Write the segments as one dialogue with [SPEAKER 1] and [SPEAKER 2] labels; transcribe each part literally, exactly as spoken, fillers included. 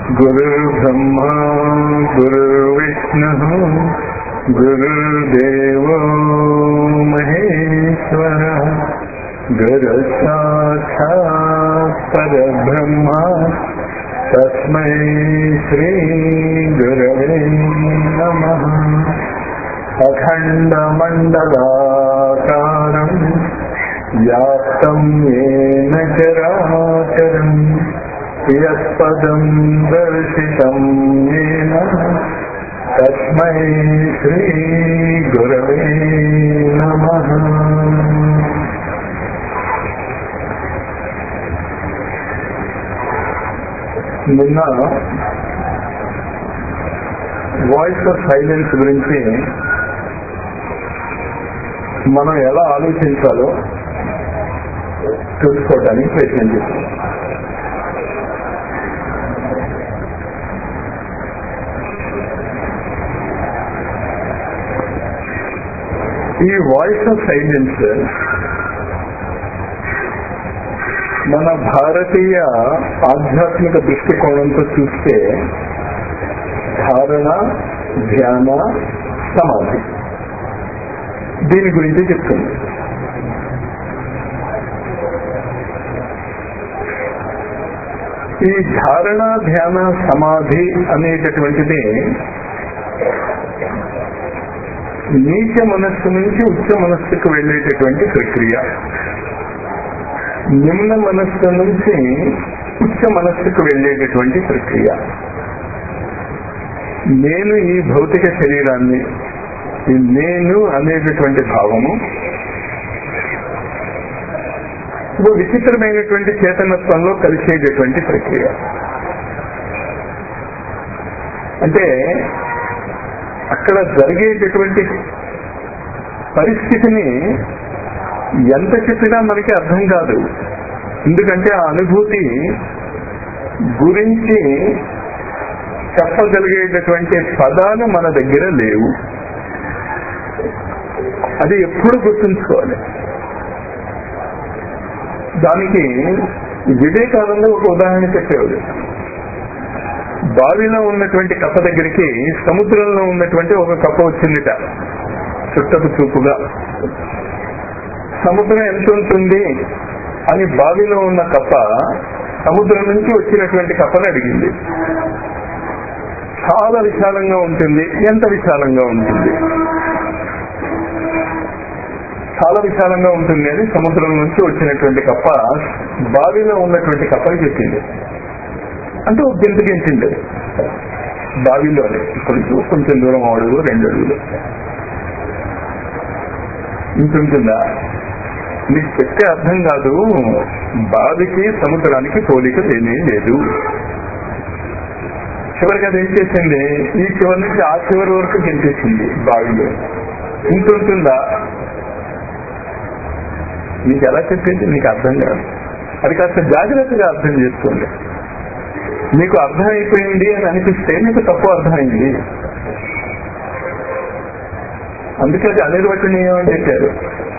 [SPEAKER 1] गुरुर्ब्रह्मा गुरुर्विष्णुः गुरुर्देवो महेश्वरः गुरुसाक्षात् परब्रह्मा तस्मै श्री गुरवे नमः। अखण्डमण्डलाकारं व्याप्तं येन चराचरं यत्पदं दर्शितं येन तस्मै श्री गुरवे नमः। నిన్న వాయిస్ ఆఫ్ సైలెన్స్ గురించి మనం ఎలా ఆలోచించాలో చూసుకోవడానికి ప్రయత్నం చేస్తాం. ఈ వాయిస్ ఆఫ్ సైలెన్స్ మన భారతీయ ఆధ్యాత్మిక దృష్టికోణంతో చూస్తే ధారణ, ధ్యాన, సమాధి దీని గురించి చెప్తుంది. ఈ ధారణ, ధ్యాన, సమాధి అనేటటువంటిది నీచ మనస్సు నుంచి ఉచ్చ మనస్సుకు వెళ్ళేటటువంటి ప్రక్రియ. నిమ్న మనస్సు నుంచి ఉచ్చ మనస్సుకు వెళ్ళేటటువంటి ప్రక్రియ. నేను ఈ భౌతిక శరీరాన్ని, ఈ నేను అనేటటువంటి భావము ఒక విచిత్రమైనటువంటి చేతనత్వంలో కలిసేటటువంటి ప్రక్రియ. అంటే అక్కడ జరిగేటటువంటి పరిస్థితిని ఎంత చెప్పినా మనకి అర్థం కాదు. ఎందుకంటే ఆ అనుభూతి గురించి చెప్పగలిగేటటువంటి పదాలు మన దగ్గర లేవు. అది ఎప్పుడు గుర్తుంచుకోవాలి. దానికి వివేకానంద ఒక ఉదాహరణ చెప్పేవాడు. బావిలో ఉన్నటువంటి కప్ప దగ్గరికి సముద్రంలో ఉన్నటువంటి ఒక కప్ప వచ్చిందిట చుట్టపు చూపుగా. సముద్రం ఎంత ఉంటుంది అని బావిలో ఉన్న కప్ప సముద్రం నుంచి వచ్చినటువంటి కప్పని అడిగింది. చాలా విశాలంగా ఉంటుంది. ఎంత విశాలంగా ఉంటుంది? చాలా విశాలంగా ఉంటుంది అని సముద్రం నుంచి వచ్చినటువంటి కప్ప బావిలో ఉన్నటువంటి కప్పని చెప్పింది. అంటే ఒక గెంతు గెంతింది బావిలోనే. కొంచెం కొంచెం దూరం అడుగు, రెండు అడుగులు ఇంటుంటుందా? మీకు చెప్తే అర్థం కాదు. బావికి సముద్రానికి పోలిక లేనే లేదు. చివరికి అది ఏం చేసింది? ఈ చివరి నుంచి ఆ చివరి వరకు గెంతేసింది బావిలో. ఇంటుంటుందా? మీకు ఎలా చెప్పింది మీకు అర్థం కాదు. అది కాస్త జాగ్రత్తగా అర్థం చేసుకోండి. మీకు అర్థమైపోయింది అని అనిపిస్తే మీకు తప్పు అర్థమైంది. అందుకే అది అనిర్వచనీయం అని చెప్పారు.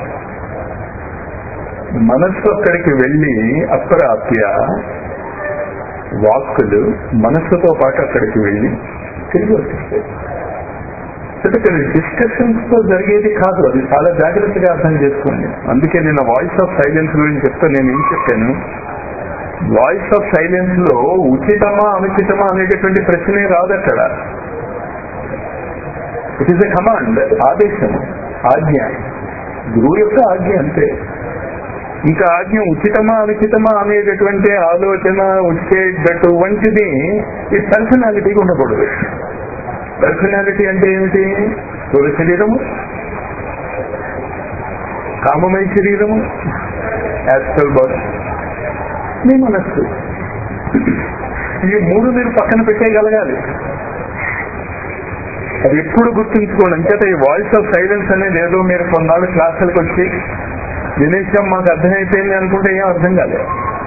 [SPEAKER 1] మనస్సు అక్కడికి వెళ్ళి అప్రాప్య వాక్కులు మనస్సుతో పాటు అక్కడికి వెళ్ళి తిరిగి వచ్చేస్తాయి. ఇక్కడ డిస్కషన్స్ తో జరిగేది కాదు. అది చాలా జాగ్రత్తగా అర్థం చేసుకోండి. అందుకే నేను వాయిస్ ఆఫ్ సైలెన్స్ గురించి చెప్తా. నేను ఏం చెప్పాను? వాయిస్ ఆఫ్ సైలెన్స్ లో ఉచితమా అనుచితమా అనేటటువంటి ప్రశ్నే రాదు అక్కడ. ఇట్ ఈస్ ఎ కమాండ్, ఆదేశం, ఆజ్ఞ, గురువు యొక్క ఆజ్ఞ అంతే. ఇంకా ఆజ్ఞ ఉచితమా అనుచితమా అనేటటువంటి ఆలోచన వచ్చేటటువంటిది ఈ పర్సనాలిటీకి ఉండకూడదు. పర్సనాలిటీ అంటే ఏమిటి? స్థూల శరీరము, కామమయ శరీరము, యాస్ట్రల్ బాడీ, మీ మనస్సు. ఈ మూడు మీరు పక్కన పెట్టేయగలగాలి. అది ఎప్పుడు గుర్తుంచుకోండి. అంచేత ఈ వాయిస్ ఆఫ్ సైలెన్స్ అనేది ఏదో మీరు కొన్నాళ్ళు క్లాసులకు వచ్చి వినేశాం మాకు అర్థమైపోయింది అనుకుంటే ఏం అర్థం కాలేదు.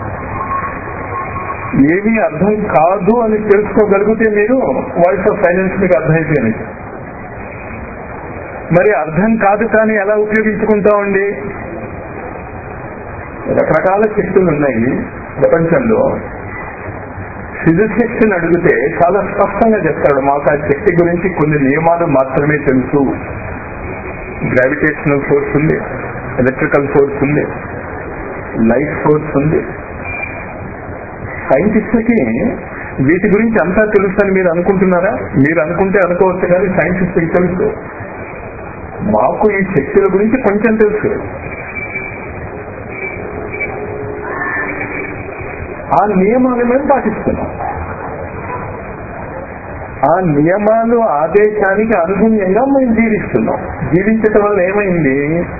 [SPEAKER 1] ఏమీ అర్థం కాదు అని తెలుసుకోగలిగితే మీరు వాయిస్ ఆఫ్ సైలెన్స్ మీకు అర్థమైపోయింది. మరి అర్థం కాదు కానీ ఎలా ఉపయోగించుకుంటామండి? రకరకాల శక్తులు ఉన్నాయి ప్రపంచంలో. ఫిజిసిస్ట్ అడిగితే చాలా స్పష్టంగా చెప్తాడు, మాకు ఆ శక్తి గురించి కొన్ని నియమాలు మాత్రమే తెలుసు. గ్రావిటేషనల్ ఫోర్స్ ఉంది, ఎలక్ట్రికల్ ఫోర్స్ ఉంది, లైట్ ఫోర్స్ ఉంది. సైంటిస్టులకి వీటి గురించి అంతా తెలుసు అని మీరు అనుకుంటున్నారా? మీరు అనుకుంటే అనుకోవచ్చు, కానీ సైంటిస్టులకి తెలుసు. మాకు ఈ శక్తుల గురించి కొంచెం తెలుసు. ఆ నియమాలు మేము పాటిస్తున్నాం. ఆ నియమాలు ఆదేశానికి అనుగుణ్యంగా మేము జీవిస్తున్నాం. జీవించటం వల్ల ఏమైంది?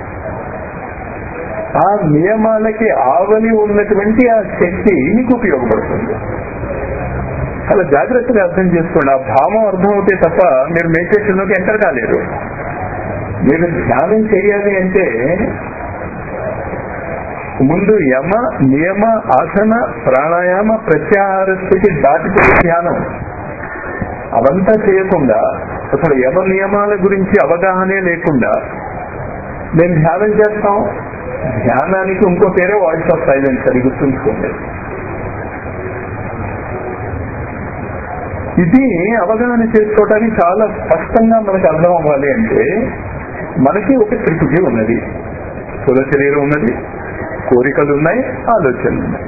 [SPEAKER 1] ఆ నియమాలకి ఆవలి ఉన్నటువంటి ఆ శక్తి మీకు ఉపయోగపడుతుంది. చాలా జాగ్రత్తగా అర్థం చేసుకోండి. ఆ భావం అర్థమవుతే తప్ప మీరు మెడిటేషన్లోకి ఎంటర్ కాలేరు. మీరు ధ్యానం చేయాలి అంటే ముందు యమ నియమ ఆసన ప్రాణాయామ ప్రత్యాహార స్థితి దాటిపోయే ధ్యానం. అవంతా చేయకుండా, అసలు యమ నియమాల గురించి అవగాహనే లేకుండా మేము ధ్యానం చేస్తాం. ధ్యానానికి ఇంకో పేరే వాయిస్ ఆఫ్ సైలెన్స్ అని గుర్తుంచుకోండి. ఇది అవగాహన చేసుకోవడానికి చాలా స్పష్టంగా మనకు అర్థం అవ్వాలి అంటే, మనకి ఒక త్రిపుటి ఉన్నది, స్థూల శరీరం ఉన్నది, కోరికలు ఉన్నాయి, ఆలోచనలు ఉన్నాయి.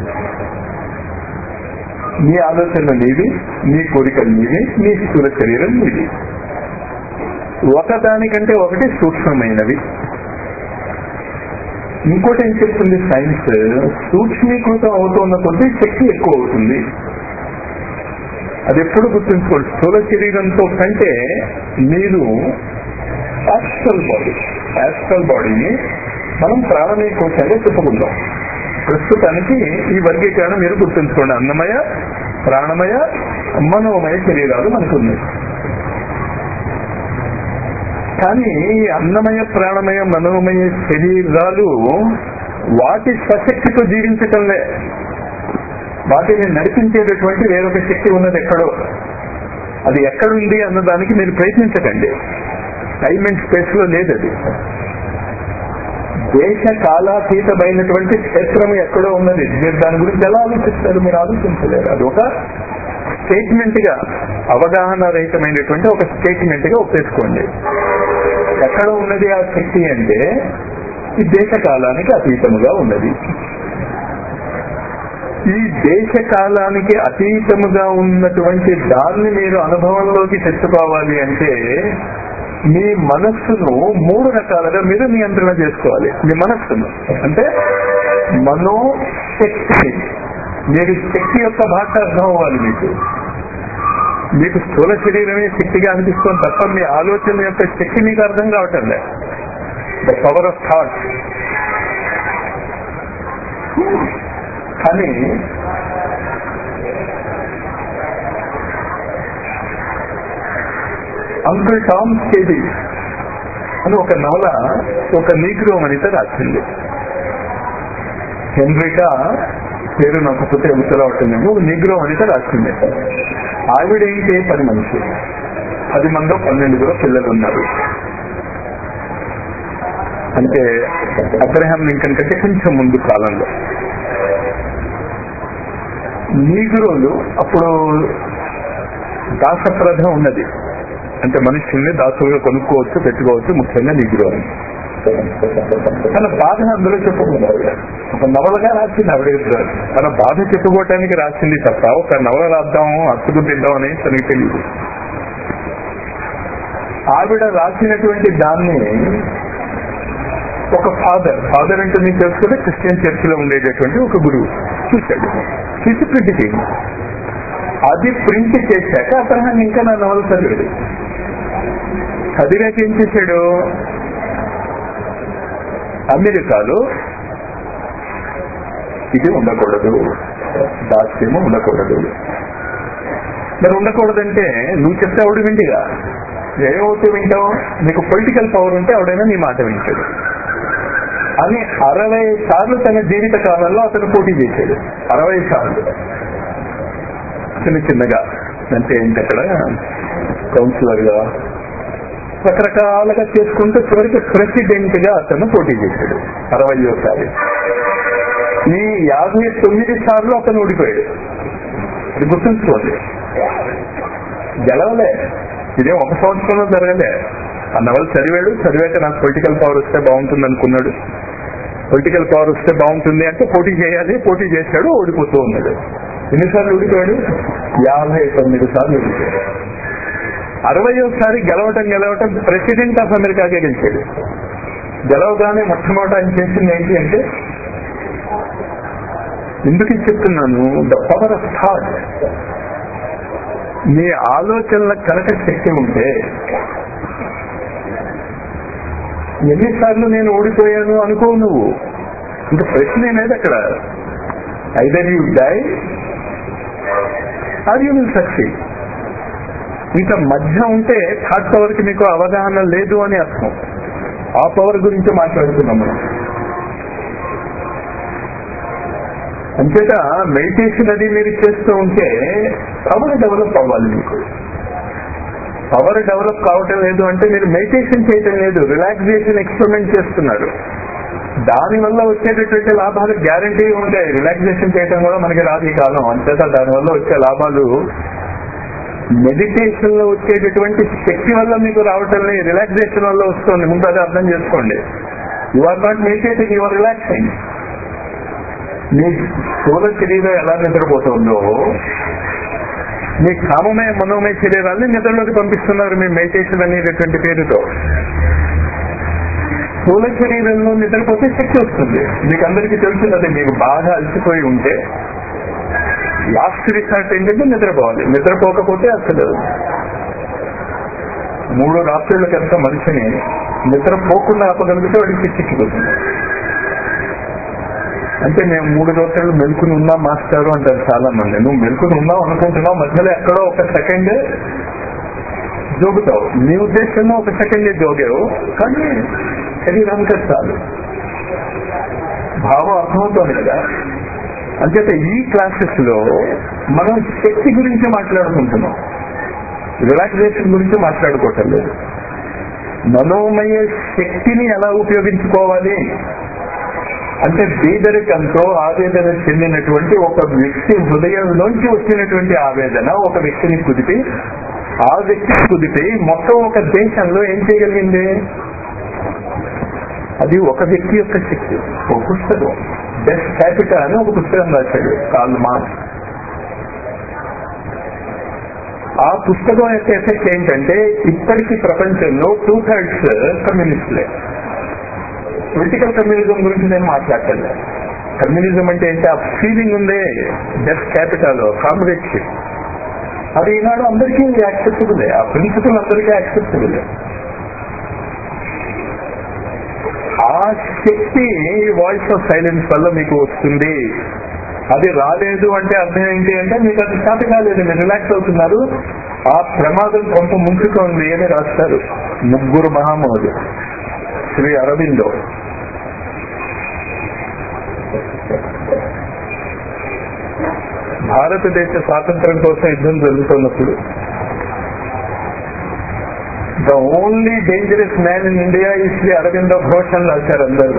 [SPEAKER 1] నీ ఆలోచనలు నీవి, నీ కోరికలు నీవి, నీ స్థూల శరీరం నీవి. ఒకదానికంటే ఒకటి సూక్ష్మమైనవి. ఇంకోటి ఏం చెప్తుంది సైన్స్? సూక్ష్మీకృతం అవుతున్న కొద్దీ శక్తి ఎక్కువ అవుతుంది. అది ఎప్పుడు గుర్తుంచుకోండి. స్థూల శరీరంతో కంటే మీరు యాస్ట్రల్ బాడీ యాస్ట్రల్ బాడీని మనం ప్రాణమయ కోశంగా చెప్పుకుందాం. ప్రస్తుతానికి ఈ వర్గీకరణ మీరు గుర్తుంచుకోండి. అన్నమయ, ప్రాణమయ, మనోమయ శరీరాలు మనకు ఉన్నాయి. కానీ ఈ అన్నమయ, ప్రాణమయ, మనోమయ శరీరాలు వాటి స్వశక్తితో జీవించటంలే. వాటిని నడిపించేటటువంటి వేరొక శక్తి ఉన్నది ఎక్కడో. అది ఎక్కడుంది అన్నదానికి మీరు ప్రయత్నించకండి. టైమ్ అండ్ స్పేస్ లో లేదు. అది దేశ కాలాతీతమైనటువంటి క్షేత్రం ఎక్కడో ఉన్నది. మీరు దాని గురించి ఎలా ఆలోచిస్తారు? మీరు ఆలోచించలేరు. అది ఒక స్టేట్మెంట్ గా, అవగాహన రహితమైనటువంటి ఒక స్టేట్మెంట్ గా ఒప్పేసుకోండి. ఎక్కడ ఉన్నది ఆ శక్తి అంటే ఈ దేశ కాలానికి అతీతముగా ఉన్నది. ఈ దేశ కాలానికి అతీతముగా ఉన్నటువంటి దాన్ని మీరు అనుభవంలోకి తెచ్చుకోవాలి అంటే మీ మనస్సును మూడు రకాలుగా మీరు నియంత్రణ చేసుకోవాలి. మీ మనస్సును అంటే మనోశక్తి. మీరు శక్తి యొక్క భాష అర్థం అవ్వాలి. మీకు మీకు స్థూల శరీరమే శక్తిగా అనిపిస్తుంది తప్ప మీ ఆలోచన యొక్క శక్తి మీకు అర్థం కావటం లేదు. The power of thought. కానీ అంకుల్ టామ్ స్కేబీ అని ఒక నవల ఒక నీగ్రో వనిత రాసింది. హెన్రికా పేరు నాకు పుట్టే గుర్తురావట్లేదు. ఒక నీగ్రో వనిత రాసింది. ఆవిడైతే పది మనిషి, పది మందో పన్నెండుగులో పిల్లలు ఉన్నారు. అంటే అబ్రహాం లింకన్ కంటే కొంచెం ముందు కాలంలో. నీగ్రోలు అప్పుడు దాసప్రథ ఉన్నది. అంటే మనుషుల్ని దాసులుగా కొనుక్కోవచ్చు, పెట్టుకోవచ్చు. ముఖ్యంగా నీగ్రోలు తన బాధ అందులో చెప్పుకున్నారు. ఒక నవలగా రాసింది ఆవిడ. తన బాధ చెప్పుకోవటానికి రాసింది తప్ప ఒక నవల రాద్దాము, అత్తుకు తిద్దాం అని తనకి తెలియదు. ఆవిడ రాసినటువంటి దాన్ని ఒక ఫాదర్ ఫాదర్ అంటే మీకు తెలుసుకుంటే క్రిస్టియన్ చర్చ్ లో ఉండేటటువంటి ఒక గురువు చూశాడు. చూసి ప్రింట్ చేయండి. అది ప్రింట్ చేశాక అబ్రహాం ఇంకా నా నవల చదివాడు. చదివాక ఏం చేశాడు? అమెరికాలో ఇది ఉండకూడదు, దాస్యము ఉండకూడదు. మరి ఉండకూడదంటే నువ్వు చెప్తే ఆవిడ వింటిగా ఏమవుతూ వింటావు? నీకు పొలిటికల్ పవర్ ఉంటే ఆవిడైనా నీ మాట వింటాడు అని అరవై సార్లు తన జీవిత కాలంలో అతను పోటీ చేశాడు. అరవై సార్లు చిన్న చిన్నగా. అంటే ఏంటి, అక్కడ కౌన్సిలర్ గా రకరకాలుగా చేసుకుంటూ చివరికి ప్రెసిడెంట్ గా అతను పోటీ చేశాడు అరవయోసారి. ఈ యాభై తొమ్మిది సార్లు అతను ఓడిపోయాడు. ఇది గుర్తుంచుకోండి. గెలవలే, ఇదే ఒక సంవత్సరంలో జరగలే. ఆ నవల చదివాడు, చదివాక నాకు పొలిటికల్ పవర్ వస్తే బాగుంటుంది అనుకున్నాడు. పొలిటికల్ పవర్ వస్తే బాగుంటుంది అంటే పోటీ చేయాలి, పోటీ చేశాడు, ఓడిపోతూ ఉన్నాడు. ఎన్నిసార్లు ఓడిపోయాడు? యాభై తొమ్మిది సార్లు ఓడిపోయాడు. అరవయోసారి గెలవటం గెలవటం ప్రెసిడెంట్ ఆఫ్ అమెరికాకే గెలిచాడు. గెలవగానే మొట్టమొదట ఆయన చేసింది ఏంటి అంటే, ఎందుకు చెప్తున్నాను, ద పవర్ ఆఫ్ థాట్. మీ ఆలోచనల కనుక శక్తి ఉంటే, ఎన్నిసార్లు నేను ఓడిపోయాను అనుకో నువ్వు, ఇంకా ప్రశ్న ఏమేది అక్కడ. Either you die or you will succeed. ఇంకా మధ్య ఉంటే థాట్ పవర్ కి మీకు అవగాహన లేదు అని అర్థం. ఆ పవర్ గురించి మాట్లాడుతున్నాం మనం. అంచేత మెడిటేషన్ అది మీరు చేస్తూ ఉంటే పవర్ డెవలప్ అవ్వాలి. మీకు పవర్ డెవలప్ కావటం లేదు అంటే మీరు మెడిటేషన్ చేయటం లేదు, రిలాక్సేషన్ ఎక్స్పెరిమెంట్ చేస్తున్నారు. దానివల్ల వచ్చేటటువంటి లాభాలు గ్యారంటీ ఉంటాయి. రిలాక్సేషన్ చేయటం కూడా మనకి రాదు ఈ కాలం. అంచేత దానివల్ల వచ్చే లాభాలు మెడిటేషన్ లో వచ్చేటటువంటి శక్తి వల్ల మీకు రావటం లేదు, రిలాక్సేషన్ వల్ల వస్తుంది. ముందు అది అర్థం చేసుకోండి. You are not meditating, you are relaxing. మీ స్థూల శరీరం ఎలా నిద్రపోతుందో మీ కామమయ మనోమయ శరీరాన్ని నిద్రలోకి పంపిస్తున్నారు మీ మెడిటేషన్ అనేటటువంటి పేరుతో. స్థూల శరీరంలో నిద్రపోతే శక్తి వస్తుంది. మీకు అందరికీ తెలుసున్నది. మీకు బాగా అలసిపోయి ఉంటే లాస్ట్ రిసార్ట్ ఏంటంటే నిద్రపోవాలి. నిద్రపోకపోతే అసలు మూడు రాత్రుల కనుక మనిషిని నిద్రపోకుండా ఆపగలిగితే వాడికి చిక్కిపోతుంది. అంటే మేము మూడు రోజులు మెలుకుని ఉన్నాం మాస్టారు అంటారు చాలా మంది. నువ్వు మెలుకుని ఉన్నావు అనుకుంటున్నావు, మధ్యలో ఎక్కడో ఒక సెకండ్ జోగుతావు. నీ ఉద్దేశంలో ఒక సెకండ్ జోగావు, కానీ శరీరానికి చాలు. భావం అర్థమవుతోంది కదా. అంచేత ఈ క్లాసెస్ లో మనం శక్తి గురించి మాట్లాడుకుంటున్నాం, రిలాక్సేషన్ గురించి మాట్లాడుకోవటం లేదు. మనోమయ శక్తిని ఎలా ఉపయోగించుకోవాలి అంటే, బీదరికంతో ఆవేదన చెందినటువంటి ఒక వ్యక్తి హృదయంలోంచి వచ్చినటువంటి ఆవేదన ఒక వ్యక్తిని కుదిపి, ఆ వ్యక్తిని కుదిపి మొత్తం ఒక దేశంలో ఏం చేయగలిగింది? అది ఒక వ్యక్తి యొక్క శక్తి. ఒక పుస్తకం డెత్ క్యాపిటల్ అని ఒక పుస్తకం రాశాడు కార్ల్ మార్క్స్. ఆ పుస్తకం యొక్క ఎఫెక్ట్ ఏంటంటే, ఇప్పటికీ ప్రపంచంలో టూ థర్డ్స్ కమ్యూనిస్టులే. పొలిటికల్ కమ్యూనిజం గురించి నేను మాట్లాడతాను. కమ్యూనిజం అంటే ఏంటి? ఆ ఫీలింగ్ ఉందే డెత్ క్యాపిటల్, కామ్రేడ్షిప్, అది ఈనాడు అందరికీ యాక్సెప్టబులే. ఆ ప్రిన్సిపల్ అందరికీ యాక్సెప్టబులే. ఆ శక్తి వాయిస్ ఆఫ్ సైలెన్స్ వల్ల మీకు వస్తుంది. అది రాలేదు అంటే అర్థం ఏంటి అంటే, మీకు అది చేత కాలేదు, మీరు రిలాక్స్ అవుతున్నారు. ఆ ప్రమాదం కొంత ముంచుతోంది అని రాస్తారు ముగ్గురు మహామహులు. శ్రీ అరవిందో, భారతదేశ స్వాతంత్రం కోసం యుద్ధం జరుగుతున్నప్పుడు the only dangerous man in India ఈ శ్రీ అరవిందో ఘోష్ అని రాశారు అందరూ.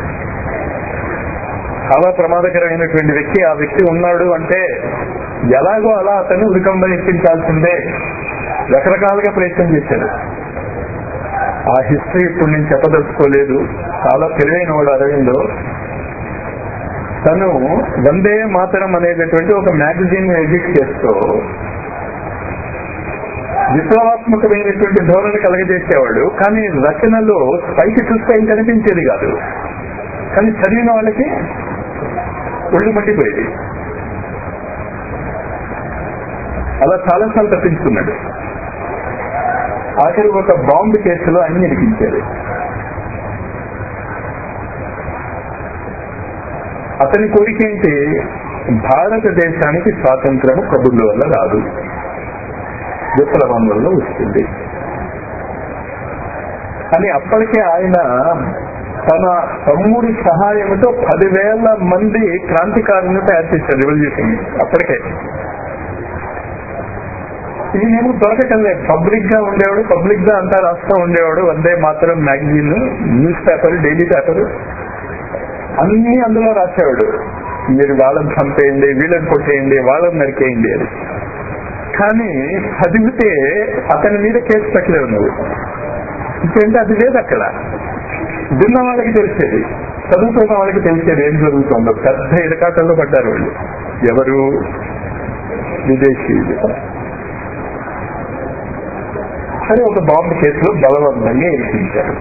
[SPEAKER 1] చాలా ప్రమాదకరమైనటువంటి వ్యక్తి ఆ వ్యక్తి ఉన్నాడు అంటే ఎలాగో అలా అతను ఉరికంబ ఎక్కించాల్సిందే. రకరకాలుగా ప్రయత్నం చేశారు. ఆ హిస్టరీ ఇప్పుడు నేను చెప్పదలుచుకోలేదు. చాలా తెలివైన వాడు అరవిందో. తను వందే మాతరం అనేటటువంటి ఒక మ్యాగజైన్ ఎడిట్ చేస్తూ విప్లవాత్మకమైనటువంటి ధోరణి కలగజేసేవాడు. కానీ రచనలో పైకి చూస్తే ఏం కనిపించేది కాదు, కానీ చదివిన వాళ్ళకి ఒళ్ళు మండిపోయేది. అలా చాలాసార్లు తప్పించుకున్నాడు. ఆఖరి ఒక బాంబు కేసులో అన్ని ఇరికించారు. అతని కోరిక ఏంటి? భారతదేశానికి స్వాతంత్రము కబుర్ల వల్ల రాదు, విప్లవం వల్ల వస్తుంది అని. అప్పటికే ఆయన తన తమ్ముడి సహాయంతో పదివేల మంది క్రాంతికారులను తయారు చేశారు రెవల్యూషన్. అప్పటికే ఈయనేమో దొరకటం లేదు. పబ్లిక్ గా ఉండేవాడు, పబ్లిక్ గా అంతా రాస్తూ ఉండేవాడు. Vande Mataram magazine, newspaper, daily paper అన్ని అందులో రాసేవాడు. మీరు వాళ్ళని చంపేయండి, వీళ్ళని కొట్టేయండి, వాళ్ళని నరికేయండి అని. కానీ చదివితే అతని మీద కేసు పెట్టలేవు నువ్వు. ఎందుకంటే అది లేదు అక్కడ. విన్న వాళ్ళకి తెలిసేది, చదువుతున్న వాళ్ళకి తెలిసేది ఏం జరుగుతుందో. పెద్ద ఇరకాటల్లో పడ్డారు వాళ్ళు. ఎవరు? విదేశీయులు. సరే, ఒక బాంబు కేసులో బలవంతంగా ఇరికించారు.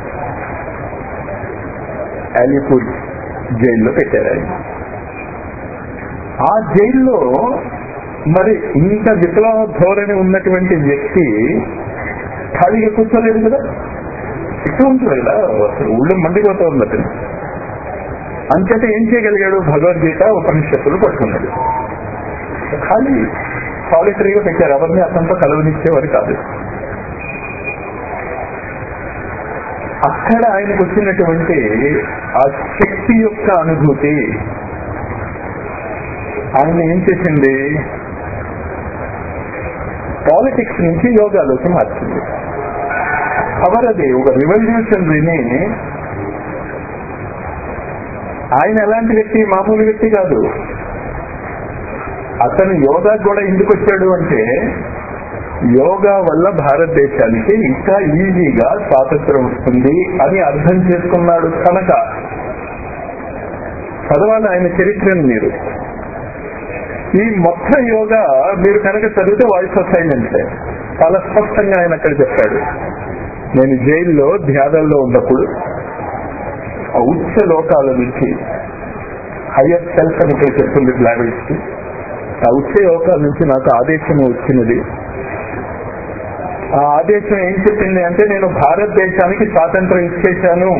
[SPEAKER 1] అలీపూర్ జైల్లో పెట్టారు ఆయన. ఆ జైల్లో మరి ఇంత విప్లవ ధోరణి ఉన్నటువంటి వ్యక్తి ఖాళీగా కూర్చోలేదు కదా, ఎక్కువ ఉంటుంది కదా, ఊళ్ళో మండిపోతూ ఉంది అతను. అంచేత ఏం చేయగలిగాడు? భగవద్గీత ఉపనిషత్తులు పట్టుకున్నాడు. ఖాళీ సాలిటరీగా పెట్టారు. ఎవరిని అతనితో కలవనిచ్చేవారు కాదు. అక్కడ ఆయనకు వచ్చినటువంటి ఆ శక్తి యొక్క అనుభూతి ఆయన ఏం చేసింది? పాలిటిక్స్ నుంచి యోగాలోకి మార్చింది. పవర్ అది, ఒక రివల్యూషనరీని. ఆయన ఎలాంటి వ్యక్తి? మామూలు వ్యక్తి కాదు. అతను యోగా కూడా ఎందుకు వచ్చాడు అంటే, యోగా వల్ల భారతదేశానికి ఇంకా ఈజీగా స్వాతంత్రం వస్తుంది అని అర్థం చేసుకున్నాడు కనుక. చదవాలి ఆయన చరిత్రను మీరు. ఈ మొత్తం యోగా మీరు కనుక చదివితే వాయిస్ ఆఫ్ సైలెన్స్ చాలా స్పష్టంగా ఆయన అక్కడ చెప్పాడు. నేను జైల్లో ధ్యానంలో ఉన్నప్పుడు ఆ ఉచ్చ లోకాల నుంచి, హయ్యర్ సెల్ఫ్ అని ఇక్కడ చెప్తుంది బ్లావెట్స్, ఆ ఉచ్చ లోకాల నుంచి నాకు ఆదేశం వచ్చినది. ఆ ఆదేశం ఏం చెప్పింది అంటే, నేను భారతదేశానికి స్వాతంత్రం ఇచ్చేశాను.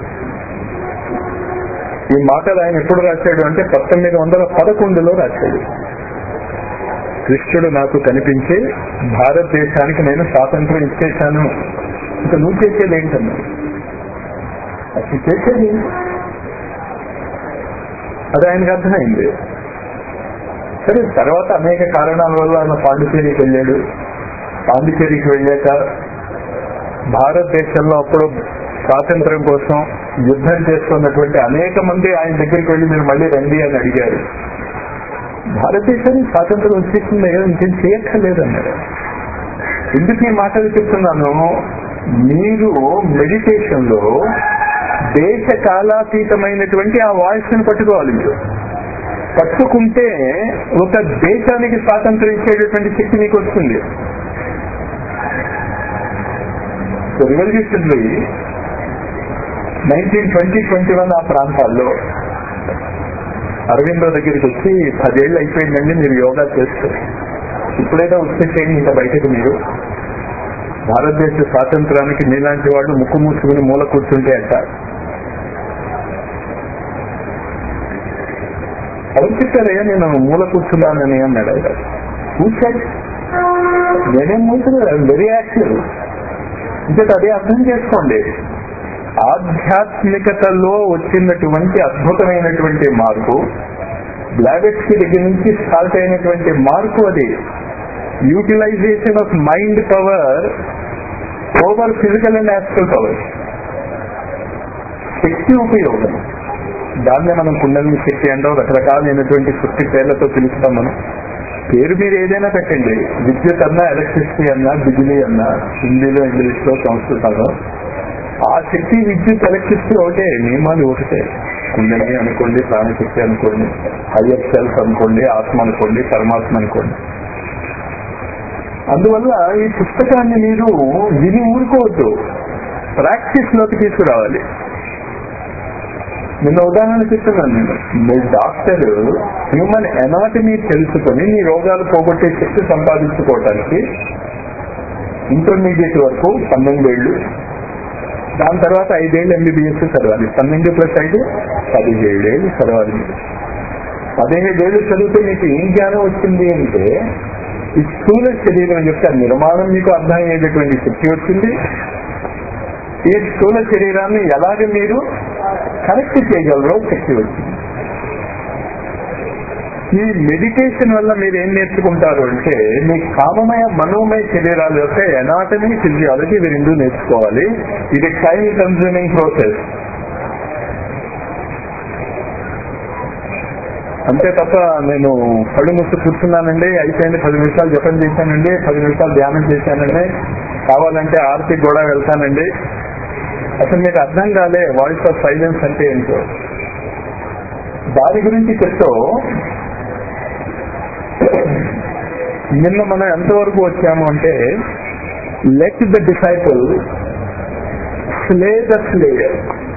[SPEAKER 1] ఈ మాటలు ఆయన ఎప్పుడు రాశాడు అంటే పంతొమ్మిది వందల పదకొండులో రాశాడు. కృష్ణుడు నాకు కనిపించి భారతదేశానికి నేను స్వాతంత్రం ఇచ్చేశాను. ఇంకా నువ్వు చేసేది ఏంటన్నా? అది చేసేది అది ఆయనకు అర్థమైంది. సరే, తర్వాత అనేక కారణాల వల్ల ఆయన పాండిచేరికి వెళ్ళాడు. పాండిచేరికి వెళ్ళాక భారతదేశంలో అప్పుడు స్వాతంత్రం కోసం యుద్ధం చేస్తున్నటువంటి అనేక మంది ఆయన దగ్గరికి వెళ్ళి మీరు మళ్ళీ రండి అని అడిగారు. భారతదేశానికి స్వాతంత్రం వచ్చేసింది కదా, ఇంకేం చేయక్కర్లేదన్నారు. ఎందుకు ఈ మాటలు చెప్తున్నాను? మీరు మెడిటేషన్ లో దేశ కాలాతీతమైనటువంటి ఆ వాయిస్ ని పట్టుకోవాలి. మీరు పట్టుకుంటే ఒక దేశానికి స్వాతంత్రం ఇచ్చేటటువంటి శక్తి మీకు వస్తుంది. Revolutionary nineteen twenty twenty one ఆ ప్రాంతాల్లో అరవిందో దగ్గరికి వచ్చి పదేళ్ళు అయిపోయిందండి మీరు యోగా చేస్తారు, ఇప్పుడైనా వచ్చేసేయండి ఇంకా బయటకు, మీరు భారతదేశ స్వాతంత్రానికి మీలాంటి వాళ్ళు ముక్కు మూసుకుని మూల కూర్చుంటే అంట. ఎవరు చెప్పారయ్యా నేను మూల కూర్చున్నానని అన్నాడు ఆయన. కూర్చోండి, నేనేం మూసుకున్నా, వెరీ యాక్టివ్. ఇంకా అదే అర్థం చేసుకోండి. ఆధ్యాత్మికతలో వచ్చినటువంటి అద్భుతమైనటువంటి మార్పు, బ్లావెట్స్కి దగ్గర నుంచి స్టార్ట్ అయినటువంటి మార్పు, అది utilisation of mind power over physical and astral power. శక్తి ఉపయోగం, దాన్నే మనం కుండలిని శక్తి అంటాం. రకరకాలైనటువంటి శక్తి పేర్లతో పిలుస్తాం మనం. పేరు మీరు ఏదైనా పెట్టండి, విద్యుత్ అన్నా, ఎలక్ట్రిసిటీ అన్నా, బిజిలీ అన్నా, హిందీలో, ఇంగ్లీష్ లో, సంస్కృతంలో. ఆ శక్తి, విద్యుత్, ఎలక్ట్రిసిటీ ఒకటే, నియమాలు ఒకటే. కుండలిని అనుకోండి, ప్రాణశక్తి అనుకోండి, హయ్యర్ సెల్ఫ్ అనుకోండి, ఆత్మ అనుకోండి, పరమాత్మ అనుకోండి. అందువల్ల ఈ పుస్తకాన్ని మీరు విని ఊరుకోవద్దు, ప్రాక్టీస్ లోకి తీసుకురావాలి. నిన్న ఉదాహరణ చెప్తున్నాను నేను. మీ డాక్టర్ హ్యూమన్ ఎనాటమీ తెలుసుకొని మీ రోగాలు పోగొట్టే శక్తి సంపాదించుకోవటానికి ఇంటర్మీడియట్ వరకు పన్నెండేళ్లు, దాని తర్వాత ఐదేళ్లు ఎంబీబీఎస్ చదవాలి. పన్నెండు ప్లస్ ఐదు పదిహేడేళ్ళు చదవాలి. మీరు పదిహేడేళ్లు చదివితే మీకు ఏం జ్ఞానం వచ్చింది అంటే, ఈ స్థూల శరీరం యొక్క నిర్మాణం మీకు అర్థమయ్యేటటువంటి శక్తి వచ్చింది. ఈ స్థూల శరీరాన్ని ఎలాగ మీరు కనెక్ట్ చేయగలరో శక్తి వచ్చింది. ఈ మెడిటేషన్ వల్ల మీరు ఏం నేర్చుకుంటారు అంటే, మీ కామమయ మనోమయ శరీరాల యొక్క ఎనాటమీ, ఫిజియాలజీ ఇవి రెండు నేర్చుకోవాలి. ఇది టైం కన్స్యూమింగ్ ప్రాసెస్. అంతే తప్ప నేను కళ్ళు మూసి కూర్చున్నానండి, అయిపోయింది పది నిమిషాలు జపం చేశానండి, పది నిమిషాలు ధ్యానం చేశానండి, కావాలంటే ఆర్తికి కూడా వెళ్తానండి. అసలు మీకు అర్థం కాలే వాయిస్ ఆఫ్ సైలెన్స్ అంటే ఏంటో. దాని గురించి చెప్తూ నిన్న మనం ఎంతవరకు వచ్చాము అంటే, let the disciple slay the slayer.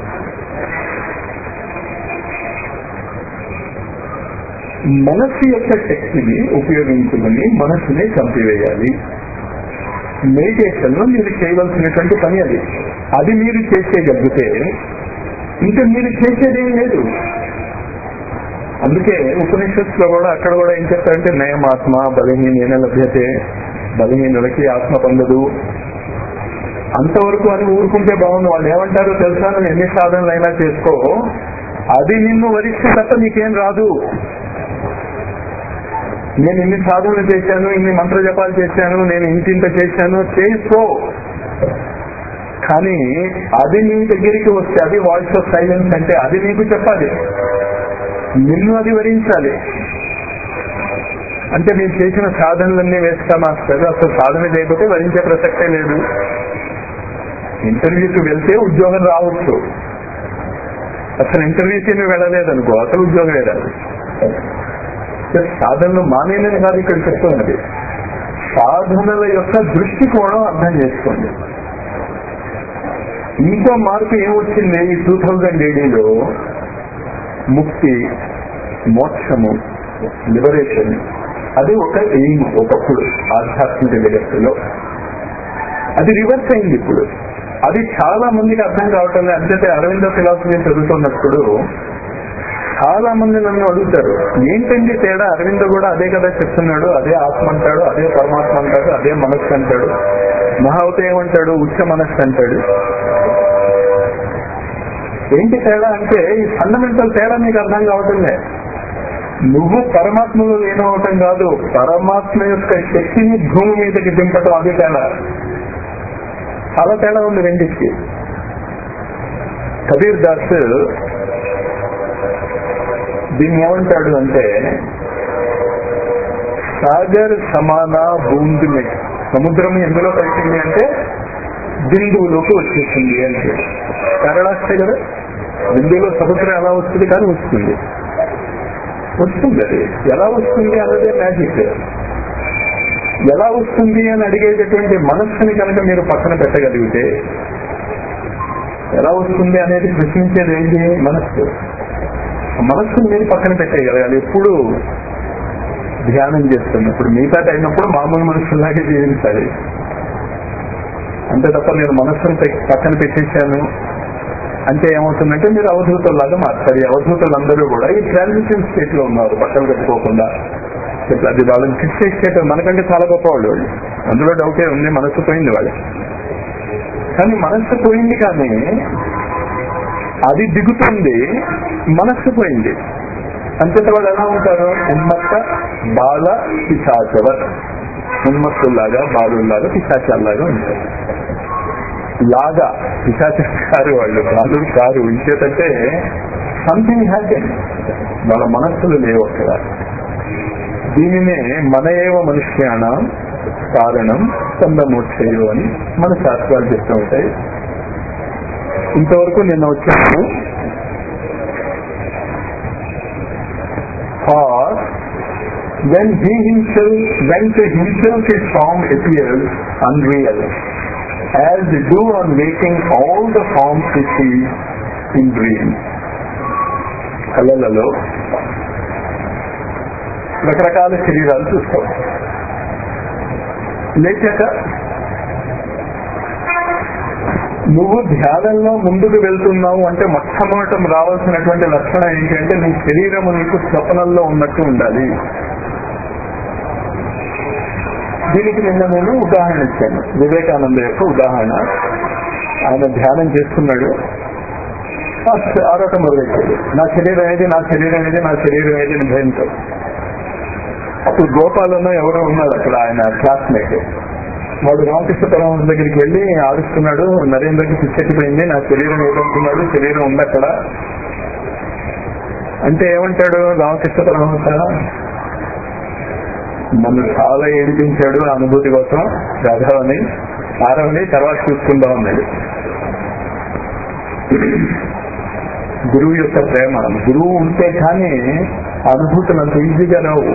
[SPEAKER 1] మనస్సు యొక్క శక్తిని ఉపయోగించుకుని మనస్సుని చంపివేయాలి. మెడిటేషన్ లో మీరు చేయవలసినటువంటి పని అది. అది మీరు చేసేయగలిగితే ఇంకా మీరు చేసేదేం లేదు. అందుకే ఉపనిషత్తు లో కూడా అక్కడ కూడా ఏం చెప్తారంటే, నయమాత్మ బలహీన లభ్యతే, బలహీనులకి ఆత్మ పొందదు. అంతవరకు అని ఊరుకుంటే బాగుంది. వాళ్ళు ఏమంటారో తెలుసా, నువ్వు ఎన్ని సాధనలు అయినా చేసుకో, అది నిన్ను వరిస్తే తప్ప నీకేం రాదు. నేను ఇన్ని సాధనలు చేశాను, ఇన్ని మంత్ర జపాలు చేశాను, నేను ఇంటింత చేశాను, చేసుకో. కానీ అది నీ దగ్గరికి వస్తే, అది వాయిస్ ఆఫ్ సైలెన్స్ అంటే అది నీకు చెప్పాలి, నిన్ను అది వరించాలి. అంటే నేను చేసిన సాధనలన్నీ వేస్తా మాస్టర్, అసలు సాధన చేయకపోతే వరించే ప్రసక్తే లేదు. ఇంటర్వ్యూకి వెళ్తే ఉద్యోగం రావచ్చు, అసలు ఇంటర్వ్యూకి నువ్వు వెళ్ళలేదనుకో అసలు ఉద్యోగం రాదు. సాధనలు మానేనని కాదు ఇక్కడ చెప్తున్నది, సాధనల యొక్క దృష్టికోణం అర్థం చేసుకోండి. ఇంకో మార్పు ఏమొచ్చింది ఈ టూ థౌజండ్ ఏడీలో, ముక్తి, మోక్షము, లిబరేషన్, అది ఒక ఎయిమ్ ఒకప్పుడు ఆధ్యాత్మిక జగత్తులో. అది రివర్స్ అయింది ఇప్పుడు. అది చాలా మందికి అర్థం కావటం లేదు. అంతే అరవింద ఫిలాసఫీ చదువుతున్నప్పుడు చాలా మంది నన్ను అడుగుతారు, ఏంటండి తేడా, అరవింద కూడా అదే కదా చెప్తున్నాడు, అదే ఆత్మ అంటాడు, అదే పరమాత్మ అంటాడు, అదే మనస్సు అంటాడు, మహావత ఏమంటాడు, ఉచ్చ మనస్సు అంటాడు, ఏంటి తేడా అంటే ఈ ఫండమెంటల్ తేడా మీకు అర్థం కావటం లే. నువ్వు పరమాత్మలో ఏమవటం కాదు, పరమాత్మ యొక్క శక్తిని భూమి మీదకి దింపటం, అది తేడా. చాలా తేడా ఉంది రెండింటికి. కబీర్ దాస్ దీన్ని ఏమంటాడు అంటే, సాగర్ సమాన బూందు, సముద్రం ఎందులో కలిసింది అంటే బిందువులోకి వచ్చేసింది అంటే. తేడా వస్తాయి కదా, బిందువులో సముద్రం ఎలా వస్తుంది, కానీ వస్తుంది వస్తుంది అది ఎలా వస్తుంది అన్నదే మ్యాజిక్. ఎలా వస్తుంది అని అడిగేటటువంటి మనస్సుని కనుక మీరు పక్కన పెట్టగలిగితే, ఎలా వస్తుంది అనేది ప్రశ్నించేది ఏంటి, మనస్సు. మనస్సుని మీరు పక్కన పెట్టగలగాలి. ఎప్పుడు ధ్యానం చేస్తున్నప్పుడు, మిగతా అయినప్పుడు మామూలు మనస్సులాగే జీవించాలి. అంతే తప్ప నేను మనస్సును పక్కన పెట్టేశాను అంటే ఏమవుతుందంటే మీరు అవధూతుల్లాగా మాట్లాడి, అవధూతులందరూ కూడా ఈ ట్రాన్సిషన్ స్టేట్ లో ఉన్నారు, పక్కన పెట్టుకోకుండా. అది వాళ్ళని ఫిక్స్ స్టేట్ మనకంటే చాలా గొప్పవాళ్ళు వాళ్ళు, అందులో డౌటే ఉంది. మనస్సు పోయింది వాళ్ళు, కానీ మనస్సు పోయింది కానీ అది దిగుతుంది, మనస్సు పోయింది. అంతేత వాళ్ళు ఎలా ఉంటారు, ఉన్మత్త బాల పిశాచవర్, ఉన్మత్తుల్లాగా బాలుల్లాగా పిశాచాల్లాగా ఉంటారు. లాగా పిశాచం కారు వాళ్ళు, బాలుడు కారు. ఇంకేతంటే సంథింగ్ హ్యాపెన్, వాళ్ళ మనస్సులు లేవు అక్కడ. దీనినే మన ఏవ మనుష్యాన కారణం స్కందమోక్షయు అని మన శాస్త్రాలు చెప్తూ ఉంటాయి. ఇంతవరకు నిన్న వచ్చాను. Or when he himself, when to himself his form appears unreal, as they do on waking all the forms we see in dreams. కళలలో రకరకాల శరీరాలు చూస్తాం. లేచాక నువ్వు ధ్యానంలో ముందుకు వెళ్తున్నావు అంటే మొట్టమొదట రావాల్సినటువంటి లక్షణం ఏంటంటే నీ శరీరము నీకు స్వప్నంలో ఉన్నట్టు ఉండాలి. దీనికి నిన్న నేను ఉదాహరణ ఇచ్చాను, వివేకానంద యొక్క ఉదాహరణ. ఆయన ధ్యానం చేస్తున్నాడు, ఆరోటం మొదలెట్టాడు, నా శరీరం ఏది, నా శరీరం ఏది, నా శరీరం ఏది అని భయంతో. అప్పుడు గోపాలన్న ఎవరో ఉన్నారు అక్కడ, ఆయన క్లాస్మేట్. వాడు రామకృష్ణ పరమహంస దగ్గరికి వెళ్ళి ఆడుస్తున్నాడు, నరేంద్రకి పిచ్చెక్కిపోయింది, నా శరీరం ఏదంటున్నాడు, శరీరం ఉంది అక్కడ అంటే ఏమంటాడు రామకృష్ణ పరమహంస? నన్ను చాలా ఏడిపించాడు అనుభూతి కోసం, రాఘవని ఆరవని తర్వాత చూసుకుందాం అన్నాడు. గురువు యొక్క ప్రేమ, గురువు ఉంటే కానీ అనుభూతులు అంత ఈజీగా రావు.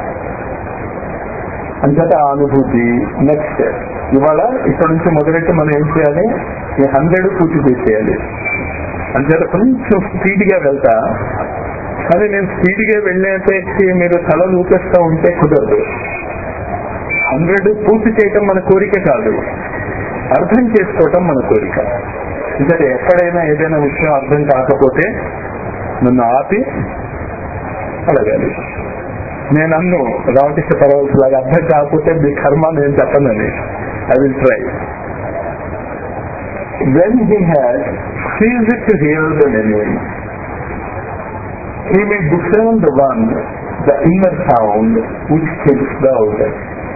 [SPEAKER 1] అంతటా ఆ అనుభూతి. నెక్స్ట్ ఇవాళ ఇక్కడ నుంచి మొదలెట్టి మనం ఏం చేయాలి? ఈ హండ్రెడ్ పూర్తి చేసేయాలి. అంతేత కొంచెం స్పీడ్ గా వెళ్తా, కానీ నేను స్పీడ్ గా వెళ్ళేపేసి మీరు తల ఊపేస్తూ ఉంటే కుదరదు. హండ్రెడ్ పూర్తి చేయటం మన కోరిక కాదు, అర్థం చేసుకోవటం మన కోరిక. అంటే ఎక్కడైనా ఏదైనా విషయం అర్థం కాకపోతే నన్ను ఆపి అడగాలి. నేను అన్ను రామకృష్ణ పరమహంస లాగా అర్థం కాకపోతే మీ కర్మ నేను చెప్పనని. I will try. When he has ceased to hear the memory, he may discern the one, the inner sound which fills the outer.